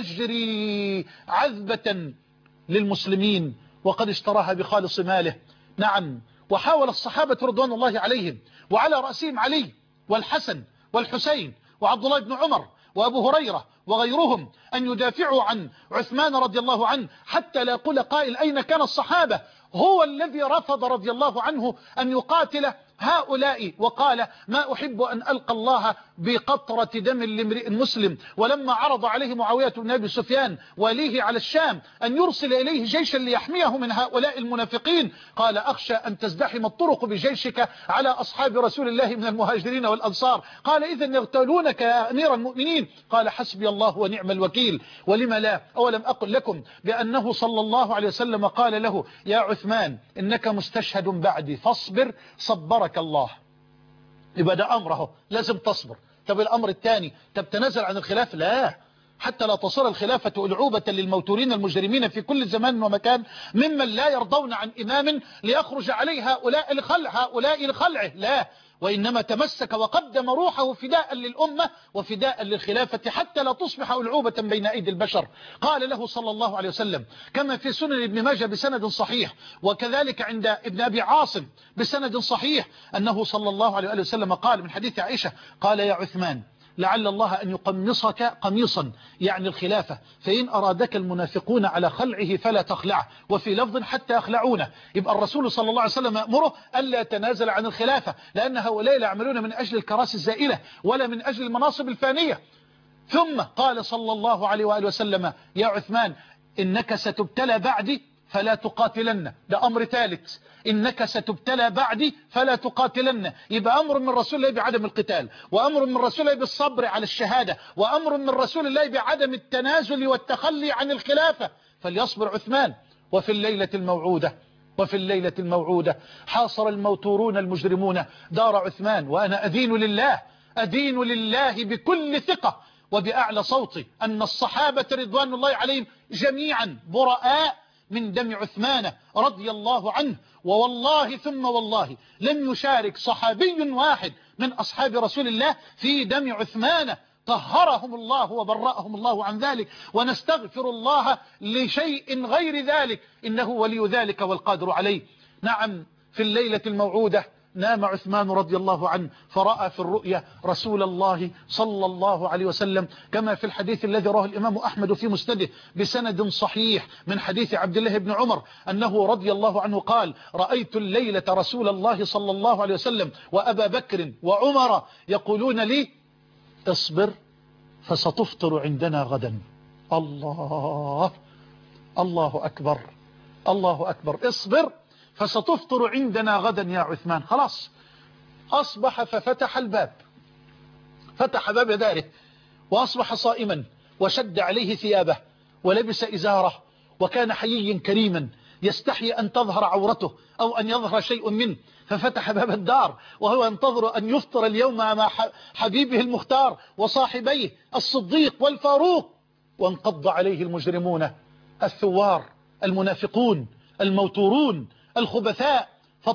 تجري عذبة للمسلمين وقد اشتراها بخالص ماله. نعم، وحاول الصحابة رضوان الله عليهم وعلى رأسهم علي والحسن والحسين وعبد الله بن عمر وأبو هريرة وغيرهم أن يدافعوا عن عثمان رضي الله عنه، حتى لا يقول قائل أين كان الصحابة؟ هو الذي رفض رضي الله عنه أن يقاتل هؤلاء، وقال ما أحب أن ألقى الله بقطرة دم لامرئ مسلم. ولما عرض عليه معاوية بن أبي سفيان وليه على الشام أن يرسل إليه جيشا ليحميه من هؤلاء المنافقين، قال أخشى أن تزدحم الطرق بجيشك على أصحاب رسول الله من المهاجرين والأنصار. قال إذن يغتالونك يا أمير المؤمنين؟ قال حسبي الله ونعم الوكيل. ولم لا؟ أولم أقل لكم بأنه صلى الله عليه وسلم قال له يا عثمان إنك مستشهد بعدي فاصبر صبرك الله. يبقى ده أمره لازم تصبر. طب الأمر الثاني، طب تنازل عن الخلافة؟ لا، حتى لا تصير الخلافة ألعوبة للموتورين المجرمين في كل زمان ومكان ممن لا يرضون عن إمام ليخرج عليه هؤلاء لخلعه، لا، وإنما تمسك وقدم روحه فداء للأمة وفداء للخلافة حتى لا تصبح ألعوبة بين أيدي البشر. قال له صلى الله عليه وسلم كما في سنن ابن ماجه بسند صحيح، وكذلك عند ابن أبي عاصم بسند صحيح، أنه صلى الله عليه وسلم قال من حديث عائشة قال يا عثمان لعل الله أن يقمصك قميصا، يعني الخلافة، فإن أرادك المنافقون على خلعه فلا تخلعه، وفي لفظ حتى يخلعونه. يبقى الرسول صلى الله عليه وسلم يأمره ألا يتنازل عن الخلافة، لأن هؤلاء لا يعملون من أجل الكراسي الزائلة ولا من أجل المناصب الفانية. ثم قال صلى الله عليه وآله وسلم يا عثمان إنك ستبتلى بعدي فلا تقاتلن، ده أمر ثالث، إنك ستبتلى بعدي فلا تقاتلن. يبقى أمر من رسول الله بعدم القتال، وأمر من رسول الله بالصبر على الشهادة، وأمر من رسول الله بعدم التنازل والتخلي عن الخلافة، فليصبر عثمان. وفي الليلة الموعودة حاصر الموتورون المجرمون دار عثمان، وأنا أدين لله بكل ثقة وبأعلى صوتي أن الصحابة رضوان الله عليهم جميعا براء من دم عثمان رضي الله عنه، ووالله ثم والله لم يشارك صحابي واحد من أصحاب رسول الله في دم عثمان، طهرهم الله وبرأهم الله عن ذلك، ونستغفر الله لشيء غير ذلك، إنه ولي ذلك والقادر عليه. نعم، في الليلة الموعودة نام عثمان رضي الله عنه فرأى في الرؤيا رسول الله صلى الله عليه وسلم، كما في الحديث الذي رواه الإمام أحمد في مسنده بسند صحيح من حديث عبد الله بن عمر أنه رضي الله عنه قال رأيت الليلة رسول الله صلى الله عليه وسلم وأبا بكر وعمر يقولون لي اصبر فستفطر عندنا غدا. الله أكبر، الله أكبر، اصبر فستفطر عندنا غدا يا عثمان. خلاص أصبح ففتح الباب، فتح باب داره وأصبح صائما، وشد عليه ثيابه ولبس إزاره، وكان حييا كريما يستحي أن تظهر عورته أو أن يظهر شيء منه، ففتح باب الدار وهو ينتظر أن يفطر اليوم مع حبيبه المختار وصاحبيه الصديق والفاروق، وانقض عليه المجرمون الثوار المنافقون الموتورون الخبثاء،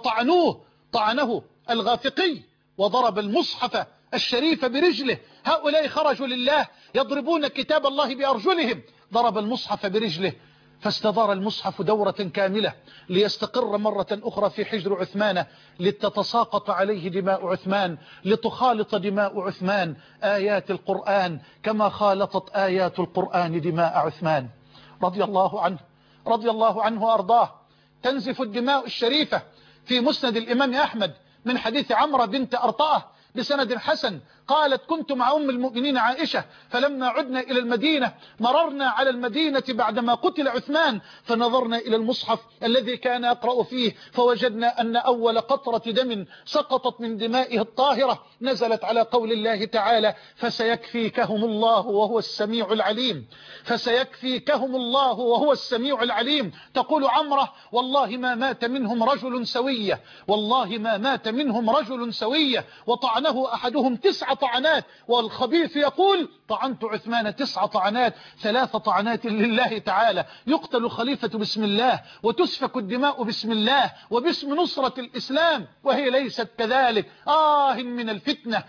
طعنه الغافقي وضرب المصحف الشريف برجله. هؤلاء خرجوا لله يضربون كتاب الله بأرجلهم، ضرب المصحف برجله فاستدار المصحف دورة كاملة ليستقر مرة أخرى في حجر عثمان، لتتساقط عليه دماء عثمان، لتخالط دماء عثمان آيات القرآن كما خالطت آيات القرآن دماء عثمان رضي الله عنه وأرضاه. تنزف الدماء الشريفة في مسند الإمام أحمد من حديث عمرو بنت أرطاة بسند حسن قالت: كنت مع أم المؤمنين عائشة فلما عدنا إلى المدينة مررنا على المدينة بعدما قتل عثمان، فنظرنا إلى المصحف الذي كان يقرأ فيه فوجدنا أن أول قطرة دم سقطت من دمائه الطاهرة نزلت على قول الله تعالى: فسيكفيكهم الله وهو السميع العليم. فسيكفيكهم الله وهو السميع العليم. تقول عمرة: والله ما مات منهم رجل سوية، والله ما مات منهم رجل سوية. وطعنه أحدهم 9 طعنات، والخبيث يقول: طعنت عثمان 9 طعنات، 3 طعنات لله تعالى. يقتل الخليفة بسم الله، وتسفك الدماء بسم الله وباسم نصرة الإسلام، وهي ليست كذلك. من الفتنة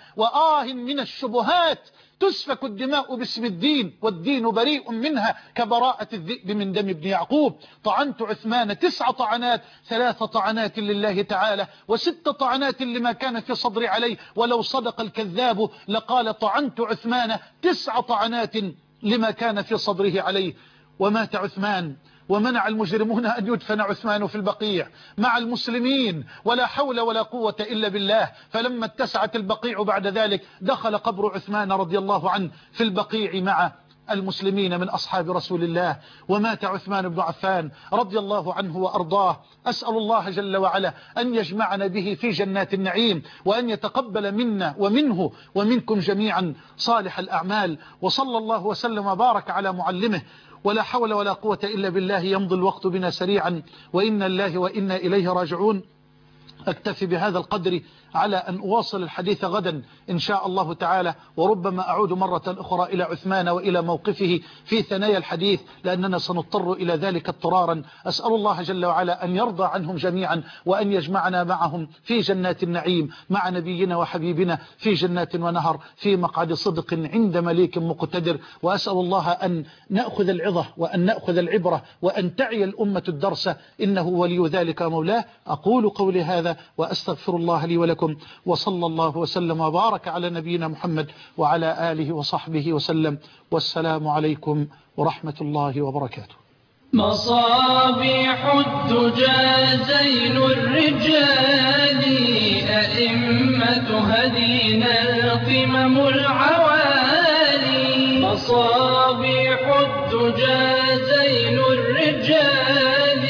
من الشبهات. تسفك الدماء باسم الدين، والدين بريء منها كبراءة الذئب من دم ابن يعقوب. طعنت عثمان 9 طعنات، 3 طعنات لله تعالى، و6 طعنات لما كان في صدري عليه. ولو صدق الكذاب لقال: طعنت عثمان 9 طعنات لما كان في صدره عليه. ومات عثمان، ومنع المجرمون أن يدفن عثمان في البقيع مع المسلمين، ولا حول ولا قوة إلا بالله. فلما اتسعت البقيع بعد ذلك دخل قبر عثمان رضي الله عنه في البقيع مع المسلمين من أصحاب رسول الله. ومات عثمان بن عفان رضي الله عنه وأرضاه. أسأل الله جل وعلا أن يجمعنا به في جنات النعيم، وأن يتقبل منا ومنه ومنكم جميعا صالح الأعمال. وصلى الله وسلم وبارك على معلمه. ولا حول ولا قوة إلا بالله. يمضي الوقت بنا سريعا، وإنا الله وإنا إليه راجعون. أكتفي بهذا القدر على أن أواصل الحديث غدا إن شاء الله تعالى، وربما أعود مرة أخرى إلى عثمان وإلى موقفه في ثنايا الحديث، لأننا سنضطر إلى ذلك اضطرارا. أسأل الله جل وعلا أن يرضى عنهم جميعا، وأن يجمعنا معهم في جنات النعيم مع نبينا وحبيبنا في جنات ونهر في مقعد صدق عند مليك مقتدر. وأسأل الله أن نأخذ العظة وأن نأخذ العبرة وأن تعي الأمة الدرس، إنه ولي ذلك مولاه. أقول قولي هذا وأستغفر الله لي ولكم، وصلى الله وسلم وبارك على نبينا محمد وعلى آله وصحبه وسلم. والسلام عليكم ورحمة الله وبركاته. مصابيح الدجى زين الرجال، أئمة هدينا القمم العوالي. مصابيح الدجى زين الرجال،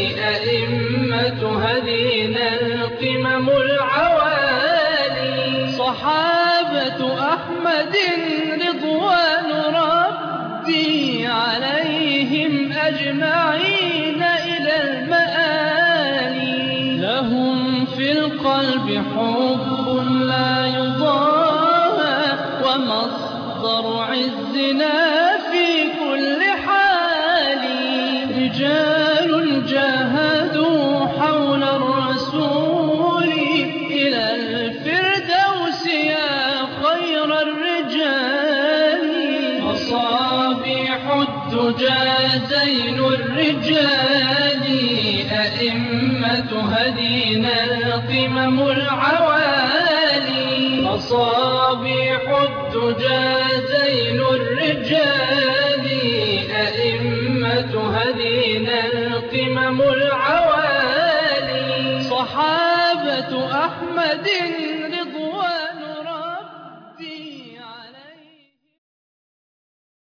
أئمة هدينا القمم العوالي. صحابة أحمد رضوان ربي عليهم أجمعين إلى المآلي. لهم في القلب حب لا يضاهى، ومصدر عزنا في كل حال. رجال جاهدوا حول الرسول إلى الفردوس يا خير الرجال. مصابيح الدجى زين الرجال، أئمة هدينا القمم العوالي. مصابيح الدجى زين الرجال، أئمة هدينا القمم العوالي. صحابة أحمد